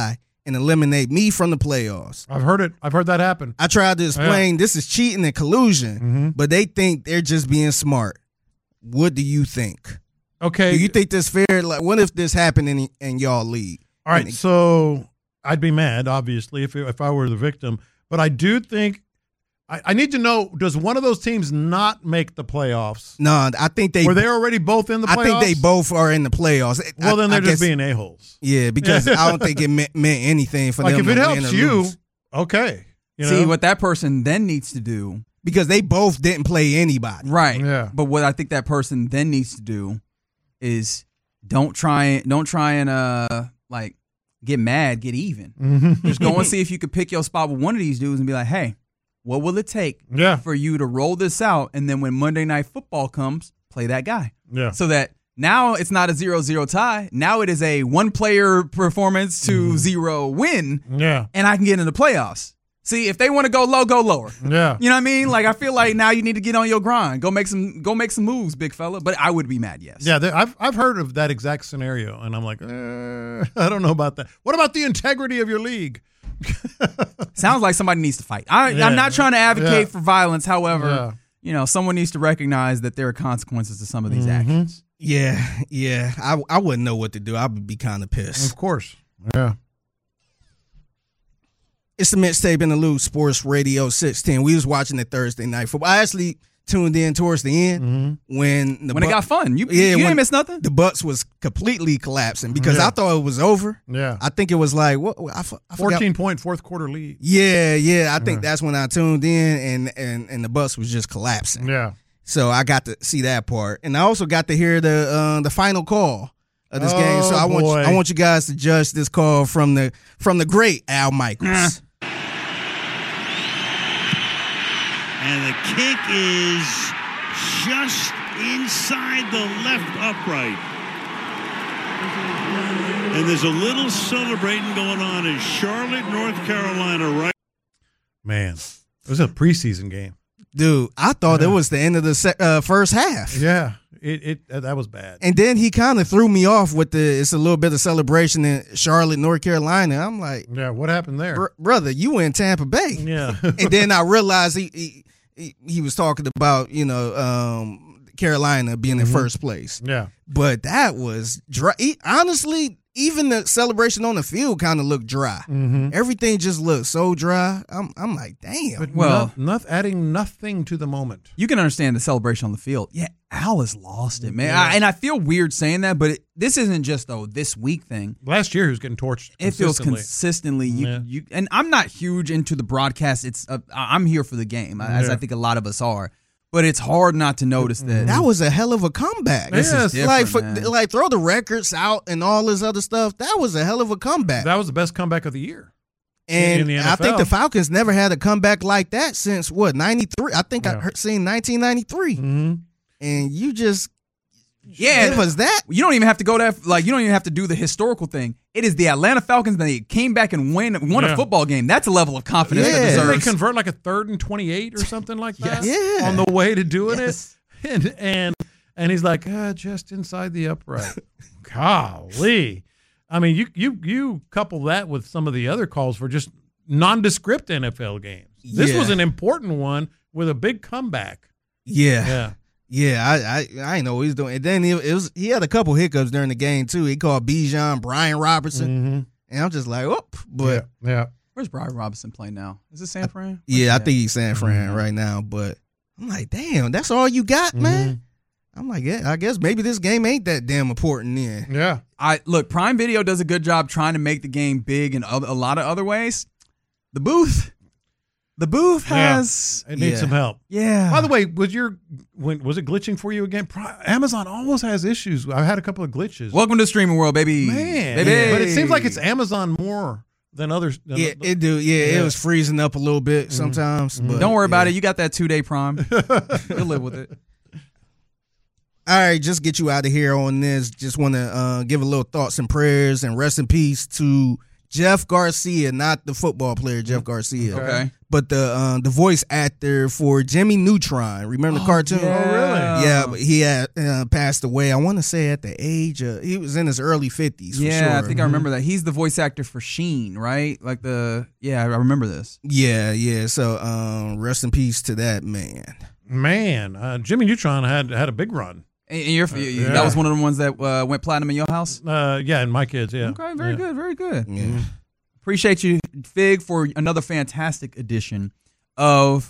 and eliminate me from the playoffs. I've heard it. I've heard that happen. I tried to explain yeah. this is cheating and collusion, mm-hmm. but they think they're just being smart. What do you think? Okay. Do you think this fair? Like, what if this happened in, in y'all league? All right, so I'd be mad, obviously, if if I were the victim. But I do think I, I need to know: does one of those teams not make the playoffs? No, I think they were they already both in the playoffs. I think they both are in the playoffs. Well, I, then they're I just guess, being a-holes. Yeah, because I don't think it meant, meant anything for like them. Like if to it win helps or you, lose. okay. You See know? what that person then needs to do, because they both didn't play anybody, right? Yeah. But what I think that person then needs to do is don't try don't try and uh like. get mad, get even. Mm-hmm. Just go and see if you could pick your spot with one of these dudes and be like, hey, what will it take yeah. for you to roll this out? And then when Monday Night Football comes, play that guy. Yeah. So that now it's not a zero zero tie. Now it is a one-player performance to mm-hmm. zero win. Yeah. And I can get into the playoffs. See, if they want to go low, go lower. Yeah. You know what I mean? Like, I feel like now you need to get on your grind. Go make some go make some moves, big fella. But I would be mad, yes. Yeah, I've I've heard of that exact scenario, and I'm like, eh, I don't know about that. What about the integrity of your league? Sounds like somebody needs to fight. I, yeah. I'm not trying to advocate yeah. for violence. However, yeah. you know, someone needs to recognize that there are consequences to some of these mm-hmm. actions. Yeah, yeah. I I wouldn't know what to do. I would be kind of pissed. Of course. Yeah. It's the Mixtape in the Loop Sports Radio six ten. We was watching it Thursday night football. I actually tuned in towards the end mm-hmm. when the when Buc- it got fun. You, yeah, you when didn't miss nothing. The Bucs was completely collapsing because yeah. I thought it was over. Yeah, I think it was like what I, I fourteen point fourth quarter lead. Yeah, yeah. I think yeah. that's when I tuned in and and and the Bucs was just collapsing. Yeah. So I got to see that part, and I also got to hear the uh, the final call of this oh, game. So I want boy. you, I want you guys to judge this call from the from the great Al Michaels. And the kick is just inside the left upright. And there's a little celebrating going on in Charlotte, North Carolina, right? Man, it was a preseason game. Dude, I thought yeah. it was the end of the se- uh, first half. Yeah, it, it uh, that was bad. And then he kind of threw me off with the, it's a little bit of celebration in Charlotte, North Carolina. I'm like, yeah, what happened there? Br- brother, you were in Tampa Bay. Yeah. And then I realized he, he he, he was talking about, you know, um, Carolina being mm-hmm. in first place. Yeah. But that was dry. He, honestly, even the celebration on the field kind of looked dry. Mm-hmm. Everything just looked so dry. I'm I'm like, damn. But well, no, not adding nothing to the moment. You can understand the celebration on the field. Yeah, Al has lost it, man. Yeah. I, and I feel weird saying that, but it, this isn't just though this week thing. Last year he was getting torched. It feels consistently. You, yeah. you and I'm not huge into the broadcast. It's uh, I'm here for the game, as yeah. I think a lot of us are. But it's hard not to notice that. That was a hell of a comeback. This yes. is like, for, man. like throw the records out and all this other stuff. That was a hell of a comeback. That was the best comeback of the year. And in the N F L. I think the Falcons never had a comeback like that since what ninety-three. I think yeah. I heard, seen nineteen ninety-three. Mm-hmm. And you just yeah, give us that. You don't even have to go that like you don't even have to do the historical thing. It is the Atlanta Falcons that came back and win won yeah. a football game. That's a level of confidence Yeah. that Didn't deserves. they convert like a third and twenty-eight or something like that? Yes. Yeah. On the way to doing Yes. it. And and and he's like, ah, just inside the upright. Golly. I mean, you you you couple that with some of the other calls for just nondescript N F L games. This Yeah. was an important one with a big comeback. Yeah. Yeah. Yeah, I I, I know what he's doing. And then he, it was he had a couple hiccups during the game too. He called Bijan Brian Robertson, Mm-hmm. and I'm just like, oh, but yeah. yeah. Where's Brian Robinson playing now? Is it San Fran? Where's yeah, I at? think he's San Fran Mm-hmm. right now. But I'm like, damn, that's all you got, Mm-hmm. man. I'm like, yeah, I guess maybe this game ain't that damn important then. Yeah. I look, Prime Video does a good job trying to make the game big in other, a lot of other ways. The booth, the booth has yeah. It needs yeah. some help. Yeah. By the way, was your when was it glitching for you again? Pri- Amazon almost has issues. I've had a couple of glitches. Welcome to the streaming world, baby. Man, baby. but it seems like it's Amazon more than others. Than Yeah, the, it do. Yeah, Yeah. it was freezing up a little bit sometimes. Mhm. But, Don't worry yeah. about it. You got that two day Prime. You'll live with it. All right, just get you out of here on this. Just want to uh, give a little thoughts and prayers and rest in peace to Jeff Garcia, not the football player Jeff Garcia. Okay. But the uh, the voice actor for Jimmy Neutron. Remember the Oh, cartoon? yeah. Oh, really? Yeah, but he had uh, passed away. I want to say at the age of, he was in his early fifties. Yeah, for sure. I think I remember that. He's the voice actor for Sheen, right? Like the yeah, I remember this. Yeah, yeah. So um, rest in peace to that man. Man, uh, Jimmy Neutron had had a big run. And you're, Uh, you- yeah. That was one of the ones that uh, went platinum in your house? Uh, yeah, and my kids, yeah. Okay, very Yeah. good, very good. Yeah. Appreciate you, Fig, for another fantastic edition of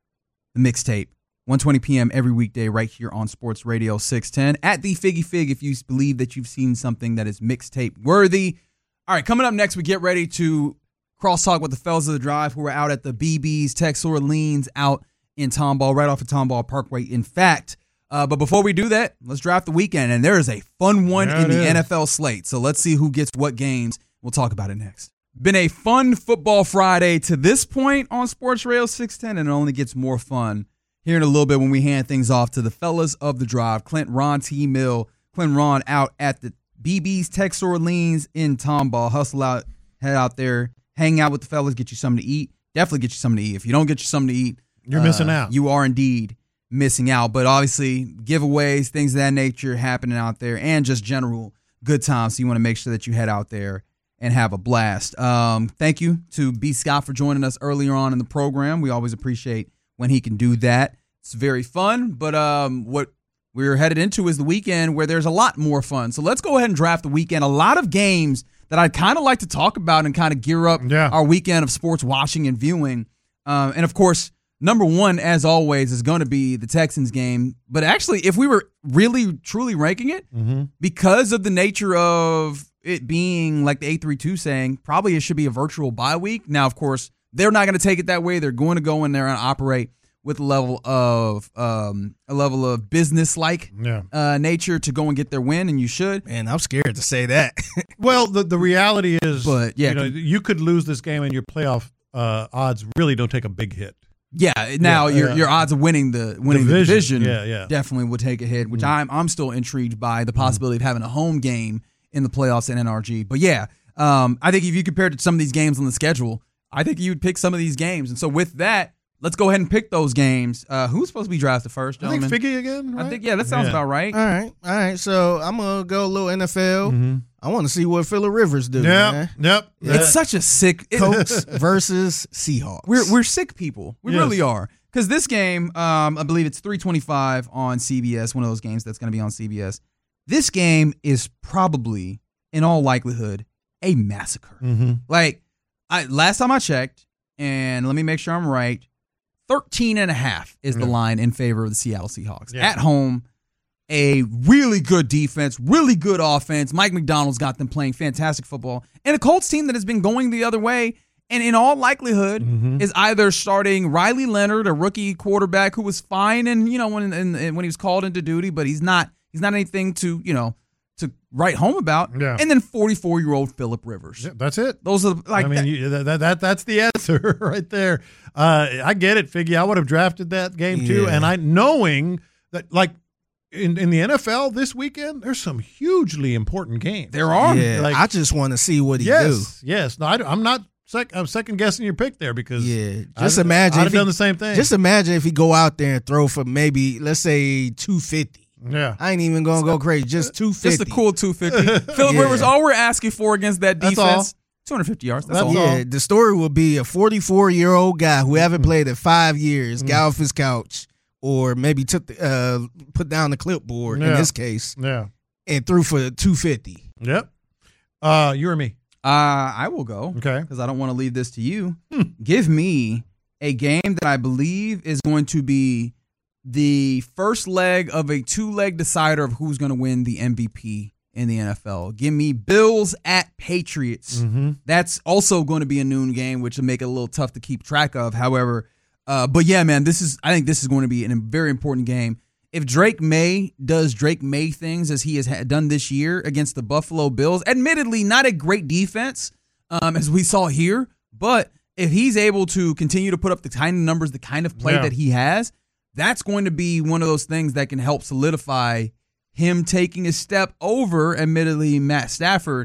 the mixtape. one twenty p.m. every weekday right here on Sports Radio six ten. At the Figgy Fig if you believe that you've seen something that is mixtape worthy. All right, coming up next, we get ready to crosstalk with the fellas of the drive who are out at the B B's Tex Orleans out in Tomball, right off of Tomball Parkway. In fact, uh, but before we do that, let's draft the weekend. And there is a fun one Yeah, in the it is. N F L slate. So let's see who gets what games. We'll talk about it next. Been a fun football Friday to this point on Sports Radio six ten, and it only gets more fun here in a little bit when we hand things off to the fellas of the drive. Clint Ron T. Mill, Clint Ron out at the B B's Tex Orleans in Tomball. Hustle out, head out there, hang out with the fellas, get you something to eat. Definitely get you something to eat. If you don't get you something to eat, You're uh, missing out. You are indeed missing out. But obviously, giveaways, things of that nature happening out there, and just general good times. So you want to make sure that you head out there and have a blast. Um, thank you to B. Scott for joining us earlier on in the program. We always appreciate when he can do that. It's very fun. But um, what we're headed into is the weekend where there's a lot more fun. So let's go ahead and draft the weekend. A lot of games that I'd kind of like to talk about and kind of gear up Yeah. our weekend of sports watching and viewing. Um, and of course, number one, as always, is going to be the Texans game. But actually, if we were really, truly ranking it, Mm-hmm. because of the nature of it being, like the eight three two saying, probably it should be a virtual bye week. Now, of course, they're not going to take it that way. They're going to go in there and operate with a level of um, a level of business-like Yeah. uh, nature to go and get their win, and you should. Man, I'm scared to say that. Well, the the reality is, But, yeah, you know, con- you could lose this game, and your playoff uh, odds really don't take a big hit. Yeah, now Yeah, your yeah. your odds of winning the winning the Division. division Yeah, yeah. definitely would take a hit, which Mm. I'm I'm still intrigued by the possibility of having a home game in the playoffs in N R G. But yeah, um, I think if you compared to some of these games on the schedule, I think you'd pick some of these games. And so with that, let's go ahead and pick those games. Uh, who's supposed to be drafted first, I think gentlemen? Figgy again, right? I think yeah, that sounds Yeah. about right. All right, all right. So I'm gonna go a little N F L. I want to see what Phillip Rivers do. Yep, man. yep. It's such a sick it- Colts versus Seahawks. We're we're sick people. We Yes. really are. Because this game, um, I believe it's three twenty-five on C B S, one of those games that's going to be on C B S. This game is probably, in all likelihood, a massacre. Mm-hmm. Like, I last time I checked, and let me make sure I'm right, thirteen and a half is the Yeah. line in favor of the Seattle Seahawks. Yeah. At home, a really good defense, really good offense. Mike McDonald's got them playing fantastic football. And a Colts team that has been going the other way, and in all likelihood Mm-hmm. is either starting Riley Leonard, a rookie quarterback who was fine and you know when and, and when he was called into duty, but he's not he's not anything to you know to write home about. Yeah. And then forty-four year old Phillip Rivers. Yeah, that's it. Those are like I mean, that- you, that, that, that that's the answer right there. Uh, I get it, Figgy. I would have drafted that game too, Yeah. and I knowing that like in in the N F L this weekend, there's some hugely important games. there are. Yeah, Like- I just want to see what he Yes, yes. No, I, am not. Sec, I'm second guessing your pick there because do. Yeah, just I'd, imagine I'd if have he- done the same thing. Just imagine if he go out there and throw for maybe let's say two fifty. yeah. I ain't even gonna go crazy. Just two fifty. Just a cool two fifty. Phillip Yeah. Rivers, all we're asking for against that That's defense, two hundred fifty yards. That's, That's all. all. Yeah, the story will be a forty-four year old guy who haven't Mm-hmm. played in five years, got off his couch, or maybe took the, uh, put down the clipboard in Yeah. this case, Yeah. and threw for two fifty. Yep. Uh, you or me? Uh, I will go. Okay. Because I don't want to leave this to you. Give me a game that I believe is going to be the first leg of a two-leg decider of who's going to win the M V P in the N F L. Give me Bills at Patriots. Mm-hmm. That's also going to be a noon game, which will make it a little tough to keep track of. However, uh, but yeah, man, this is I think this is going to be a very important game. If Drake May does Drake May things as he has had done this year against the Buffalo Bills, admittedly not a great defense um, as we saw here, but if he's able to continue to put up the kind of numbers, the kind of play Yeah. that he has, that's going to be one of those things that can help solidify him taking a step over, admittedly, Matt Stafford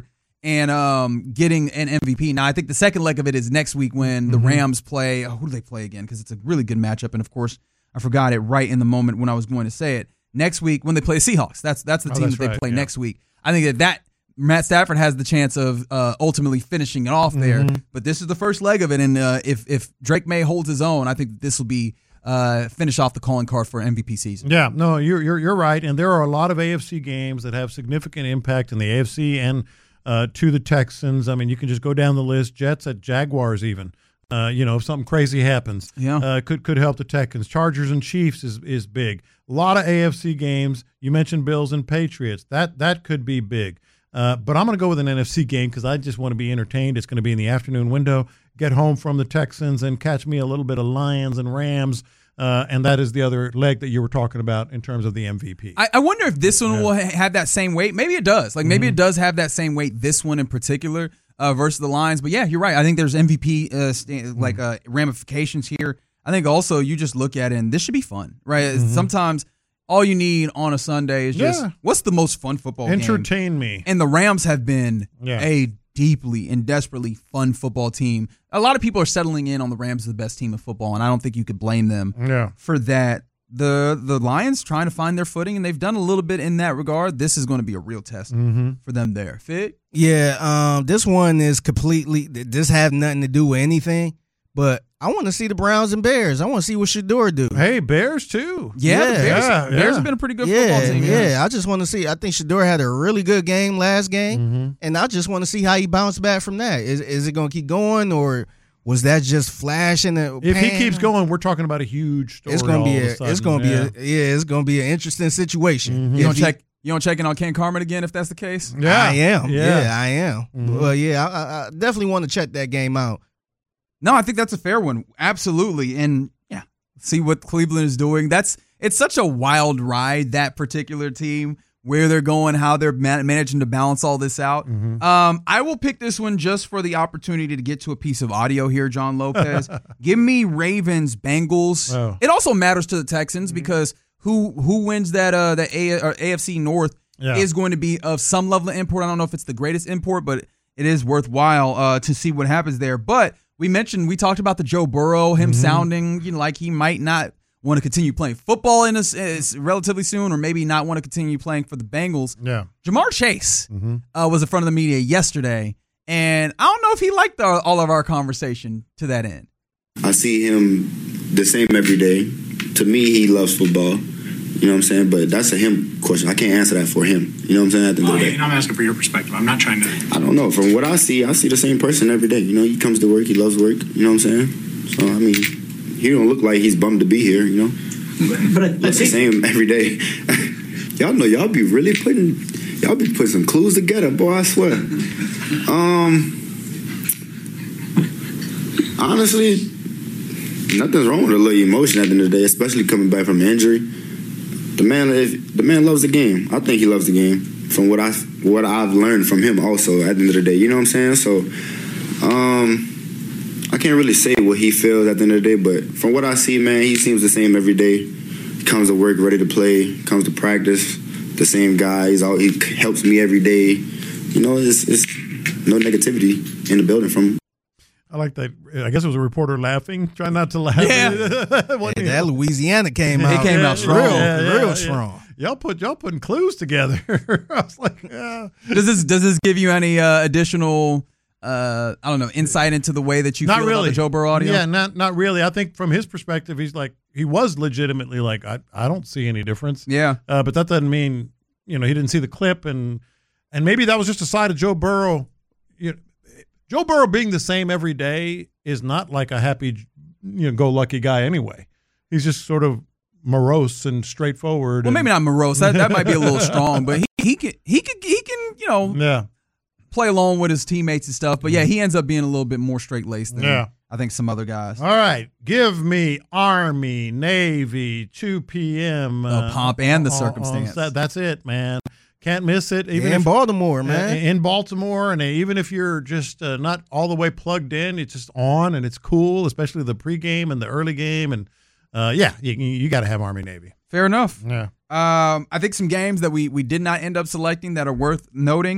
and um, getting an M V P. Now, I think the second leg of it is next week when the Mhm. Rams play. Oh, who do they play again? Because it's a really good matchup. And, of course, I forgot it right in the moment when I was going to say it. Next week when they play the Seahawks. That's that's the Oh, team that's that they right, play yeah. next week. I think that that Matt Stafford has the chance of uh, ultimately finishing it off there. Mhm. But this is the first leg of it. And uh, if, if Drake May holds his own, I think this will be uh, finish off the calling card for M V P season. Yeah, no, you're you're you're right, and there are a lot of A F C games that have significant impact in the A F C and uh, to the Texans. I mean, you can just go down the list: Jets at Jaguars, even. Uh, you know, if something crazy happens, yeah, uh, could could help the Texans. Chargers and Chiefs is is big. A lot of A F C games. You mentioned Bills and Patriots. That that could be big. Uh, but I'm going to go with an N F C game because I just want to be entertained. It's going to be in the afternoon window. Get home from the Texans and catch me a little bit of Lions and Rams. Uh, and that is the other leg that you were talking about in terms of the M V P. I, I wonder if this one Yeah. will ha- have that same weight. Maybe it does. Like maybe Mhm. it does have that same weight. This one in particular uh, versus the Lions. But yeah, you're right. I think there's M V P uh, st- like uh, ramifications here. I think also you just look at it and this should be fun, right? Mhm. Sometimes all you need on a Sunday is just Yeah. what's the most fun football game? Entertain me. And the Rams have been Yeah. a deeply and desperately fun football team. A lot of people are settling in on the Rams as the best team of football, and I don't think you could blame them Yeah. for that. The the Lions trying to find their footing, and they've done a little bit in that regard. This is going to be a real test Mhm. for them there. Fit? Yeah, um, this one is completely. This have nothing to do with anything, but I want to see the Browns and Bears. I want to see what Shador do. Hey, Bears too. Yeah, the Bears, Yeah, Bears yeah. have been a pretty good yeah, football team. yeah. I just want to see. I think Shador had a really good game last game, Mm-hmm. and I just want to see how he bounced back from that. Is is it going to keep going, or was that just flash in the If he pan? keeps going, we're talking about a huge story. It's gonna be all a, of a it's sudden. gonna be Yeah. a yeah, it's gonna be an interesting situation. You If don't he- check. You don't check in on Ken Carmen again if that's the case. Yeah, I am. Yeah. Yeah, I am. Mhm. Well, yeah, I, I definitely want to check that game out. No, I think that's a fair one. Absolutely. And yeah, see what Cleveland is doing. That's it's such a wild ride, that particular team, where they're going, how they're man- managing to balance all this out. Mm-hmm. Um, I will pick this one just for the opportunity to get to a piece of audio here, John Lopez. Give me Ravens Bengals. Oh. It also matters to the Texans because who who wins that uh the A, or A F C North Yeah. is going to be of some level of import. I don't know if it's the greatest import, but it is worthwhile uh, to see what happens there. But we mentioned, we talked about the Joe Burrow, him Mm-hmm. sounding you know, like he might not want to continue playing football in this is relatively soon, or maybe not want to continue playing for the Bengals. Yeah. Jamar Chase Mm-hmm. uh, was in front of the media yesterday, and I don't know if he liked our, all of our conversation to that end. I see him the same every day. To me, he loves football. You know what I'm saying? But that's a him question. I can't answer that for him. You know what I'm saying? At the end of the day. And I'm asking for your perspective. I'm not trying to. I don't know. From what I see, I see the same person every day. You know, he comes to work. He loves work. You know what I'm saying? So, I mean, he don't look like he's bummed to be here, you know? But, but I, I Looks the think, same every day. Y'all know y'all be really putting, y'all be putting some clues together, boy, I swear. Um, honestly, nothing's wrong with a little emotion at the end of the day, especially coming back from an injury. The man, if, the man loves the game. I think he loves the game. From what I, what I've learned from him, also at the end of the day, you know what I'm saying? So, um, I can't really say what he feels at the end of the day, but from what I see, man, he seems the same every day. He comes to work ready to play, comes to practice, the same guy. He's all, he helps me every day. You know, it's, it's no negativity in the building from him. I like that. I guess it was a reporter laughing, trying not to laugh. Yeah. What Yeah, do you- that Louisiana came It out. came out strong. real, Yeah, yeah, real yeah. strong. Y'all put y'all putting clues together. I was like, yeah. Does this does this give you any uh, additional, uh, I don't know, insight into the way that you Not feel really. about the Joe Burrow audio? Yeah, not not really. I think from his perspective, he's like he was legitimately like, I I don't see any difference. Yeah. Uh, but that doesn't mean you know he didn't see the clip, and and maybe that was just a side of Joe Burrow. You know, Joe Burrow being the same every day is not like a happy, you know, go lucky guy anyway. He's just sort of morose and straightforward. Well, and, maybe not morose. That, that might be a little strong, but he, he can he can he can you know Yeah. play along with his teammates and stuff. But yeah, he ends up being a little bit more straight laced than Yeah. I think some other guys. All right, give me Army, Navy, two p.m. The pomp and the on- on circumstance. Sat- that's it, man. Can't miss it. Even in if, Baltimore, uh, man. in Baltimore, and even if you're just uh, not all the way plugged in, it's just on and it's cool, especially the pregame and the early game. And uh, yeah, you, you got to have Army, Navy. Fair enough. Yeah. Um, I think some games that we we did not end up selecting that are worth noting.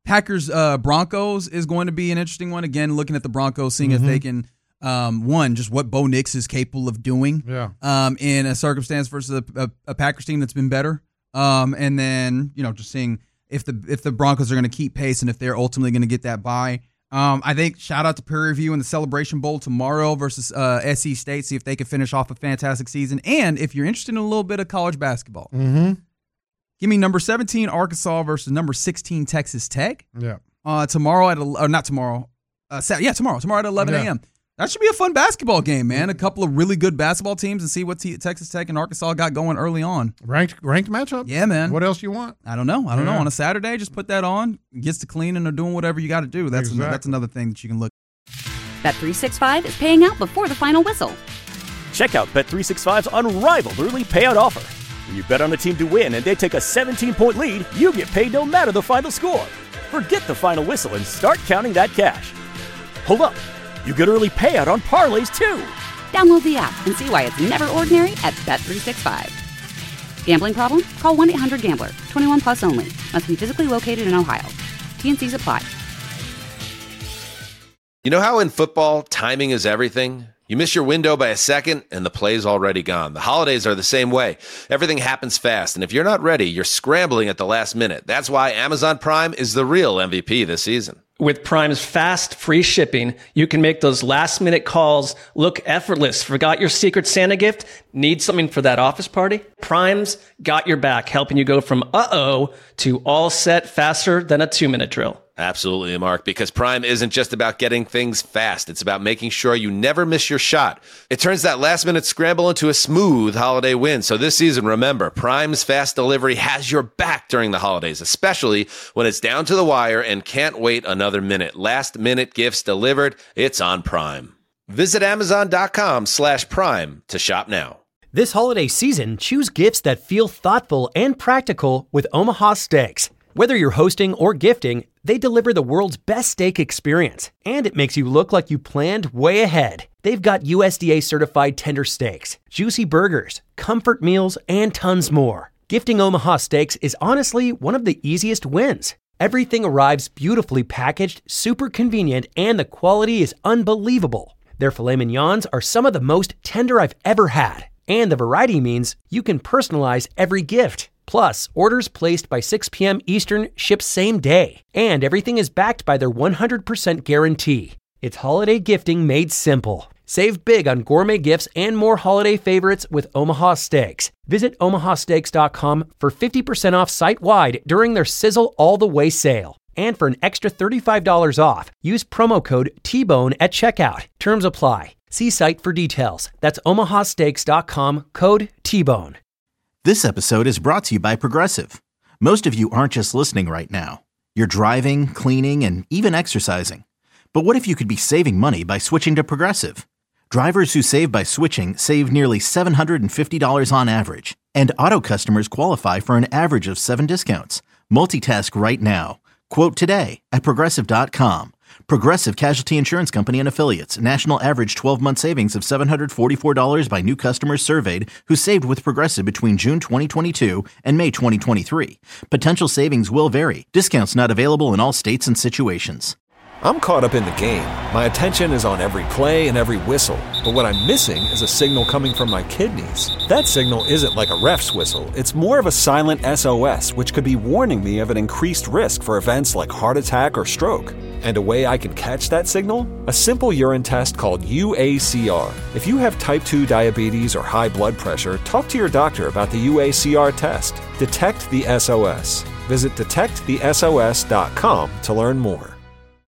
Packers uh, Broncos is going to be an interesting one. Again, looking at the Broncos, seeing mm-hmm. if they can, um, one, just what Bo Nix is capable of doing yeah. um, in a circumstance versus a, a, a Packers team that's been better. Um, and then, you know, just seeing if the if the Broncos are going to keep pace and if they're ultimately going to get that bye. Um, I think shout out to Prairie View in the Celebration Bowl tomorrow versus uh, S C State. See if they can finish off a fantastic season. And if you're interested in a little bit of college basketball, mm-hmm. give me number seventeen Arkansas versus number sixteen Texas Tech. Yeah. Uh, tomorrow at or not tomorrow. Uh, Saturday, yeah, tomorrow. Tomorrow at eleven a.m. Yeah. That should be a fun basketball game, man. A couple of really good basketball teams and see what T- Texas Tech and Arkansas got going early on. Ranked ranked matchup? Yeah, man. What else you want? I don't know. I don't yeah. know. On a Saturday, just put that on. Gets to cleaning or doing whatever you got to do. That's exactly. an, that's another thing that you can look. Bet three sixty-five is paying out before the final whistle. Check out Bet three sixty-five's unrivaled early payout offer. When you bet on a team to win and they take a seventeen-point lead, you get paid no matter the final score. Forget the final whistle and start counting that cash. Hold up. You get early payout on parlays, too. Download the app and see why it's never ordinary at Bet three sixty-five. Gambling problem? Call one eight hundred gambler. twenty-one plus only. Must be physically located in Ohio. T and C's apply. You know how in football, timing is everything? You miss your window by a second, and the play's already gone. The holidays are the same way. Everything happens fast, and if you're not ready, you're scrambling at the last minute. That's why Amazon Prime is the real M V P this season. With Prime's fast, free shipping, you can make those last-minute calls look effortless. Forgot your Secret Santa gift? Need something for that office party? Prime's got your back, helping you go from uh-oh to all set faster than a two-minute drill. Absolutely, Mark, because Prime isn't just about getting things fast. It's about making sure you never miss your shot. It turns that last-minute scramble into a smooth holiday win. So this season, remember, Prime's fast delivery has your back during the holidays, especially when it's down to the wire and can't wait another minute. Last-minute gifts delivered. It's on Prime. Visit Amazon.com slash Prime to shop now. This holiday season, choose gifts that feel thoughtful and practical with Omaha Steaks. Whether you're hosting or gifting, they deliver the world's best steak experience, and it makes you look like you planned way ahead. They've got U S D A-certified tender steaks, juicy burgers, comfort meals, and tons more. Gifting Omaha Steaks is honestly one of the easiest wins. Everything arrives beautifully packaged, super convenient, and the quality is unbelievable. Their filet mignons are some of the most tender I've ever had, and the variety means you can personalize every gift. Plus, orders placed by six p.m. Eastern ship same day. And everything is backed by their one hundred percent guarantee. It's holiday gifting made simple. Save big on gourmet gifts and more holiday favorites with Omaha Steaks. Visit omaha steaks dot com for fifty percent off site-wide during their Sizzle All the Way sale. And for an extra thirty-five dollars off, use promo code T Bone at checkout. Terms apply. See site for details. That's omaha steaks dot com, code T Bone. This episode is brought to you by Progressive. Most of you aren't just listening right now. You're driving, cleaning, and even exercising. But what if you could be saving money by switching to Progressive? Drivers who save by switching save nearly seven hundred fifty dollars on average. And auto customers qualify for an average of seven discounts. Multitask right now. Quote today at Progressive dot com. Progressive Casualty Insurance Company and Affiliates. National average twelve-month savings of seven hundred forty-four dollars by new customers surveyed who saved with Progressive between June twenty twenty-two and May twenty twenty-three. Potential savings will vary. Discounts not available in all states and situations. I'm caught up in the game. My attention is on every play and every whistle. But what I'm missing is a signal coming from my kidneys. That signal isn't like a ref's whistle. It's more of a silent S O S, which could be warning me of an increased risk for events like heart attack or stroke. And a way I can catch that signal? A simple urine test called U A C R. If you have type two diabetes or high blood pressure, talk to your doctor about the U A C R test. Detect the S O S. Visit detect the S O S dot com to learn more.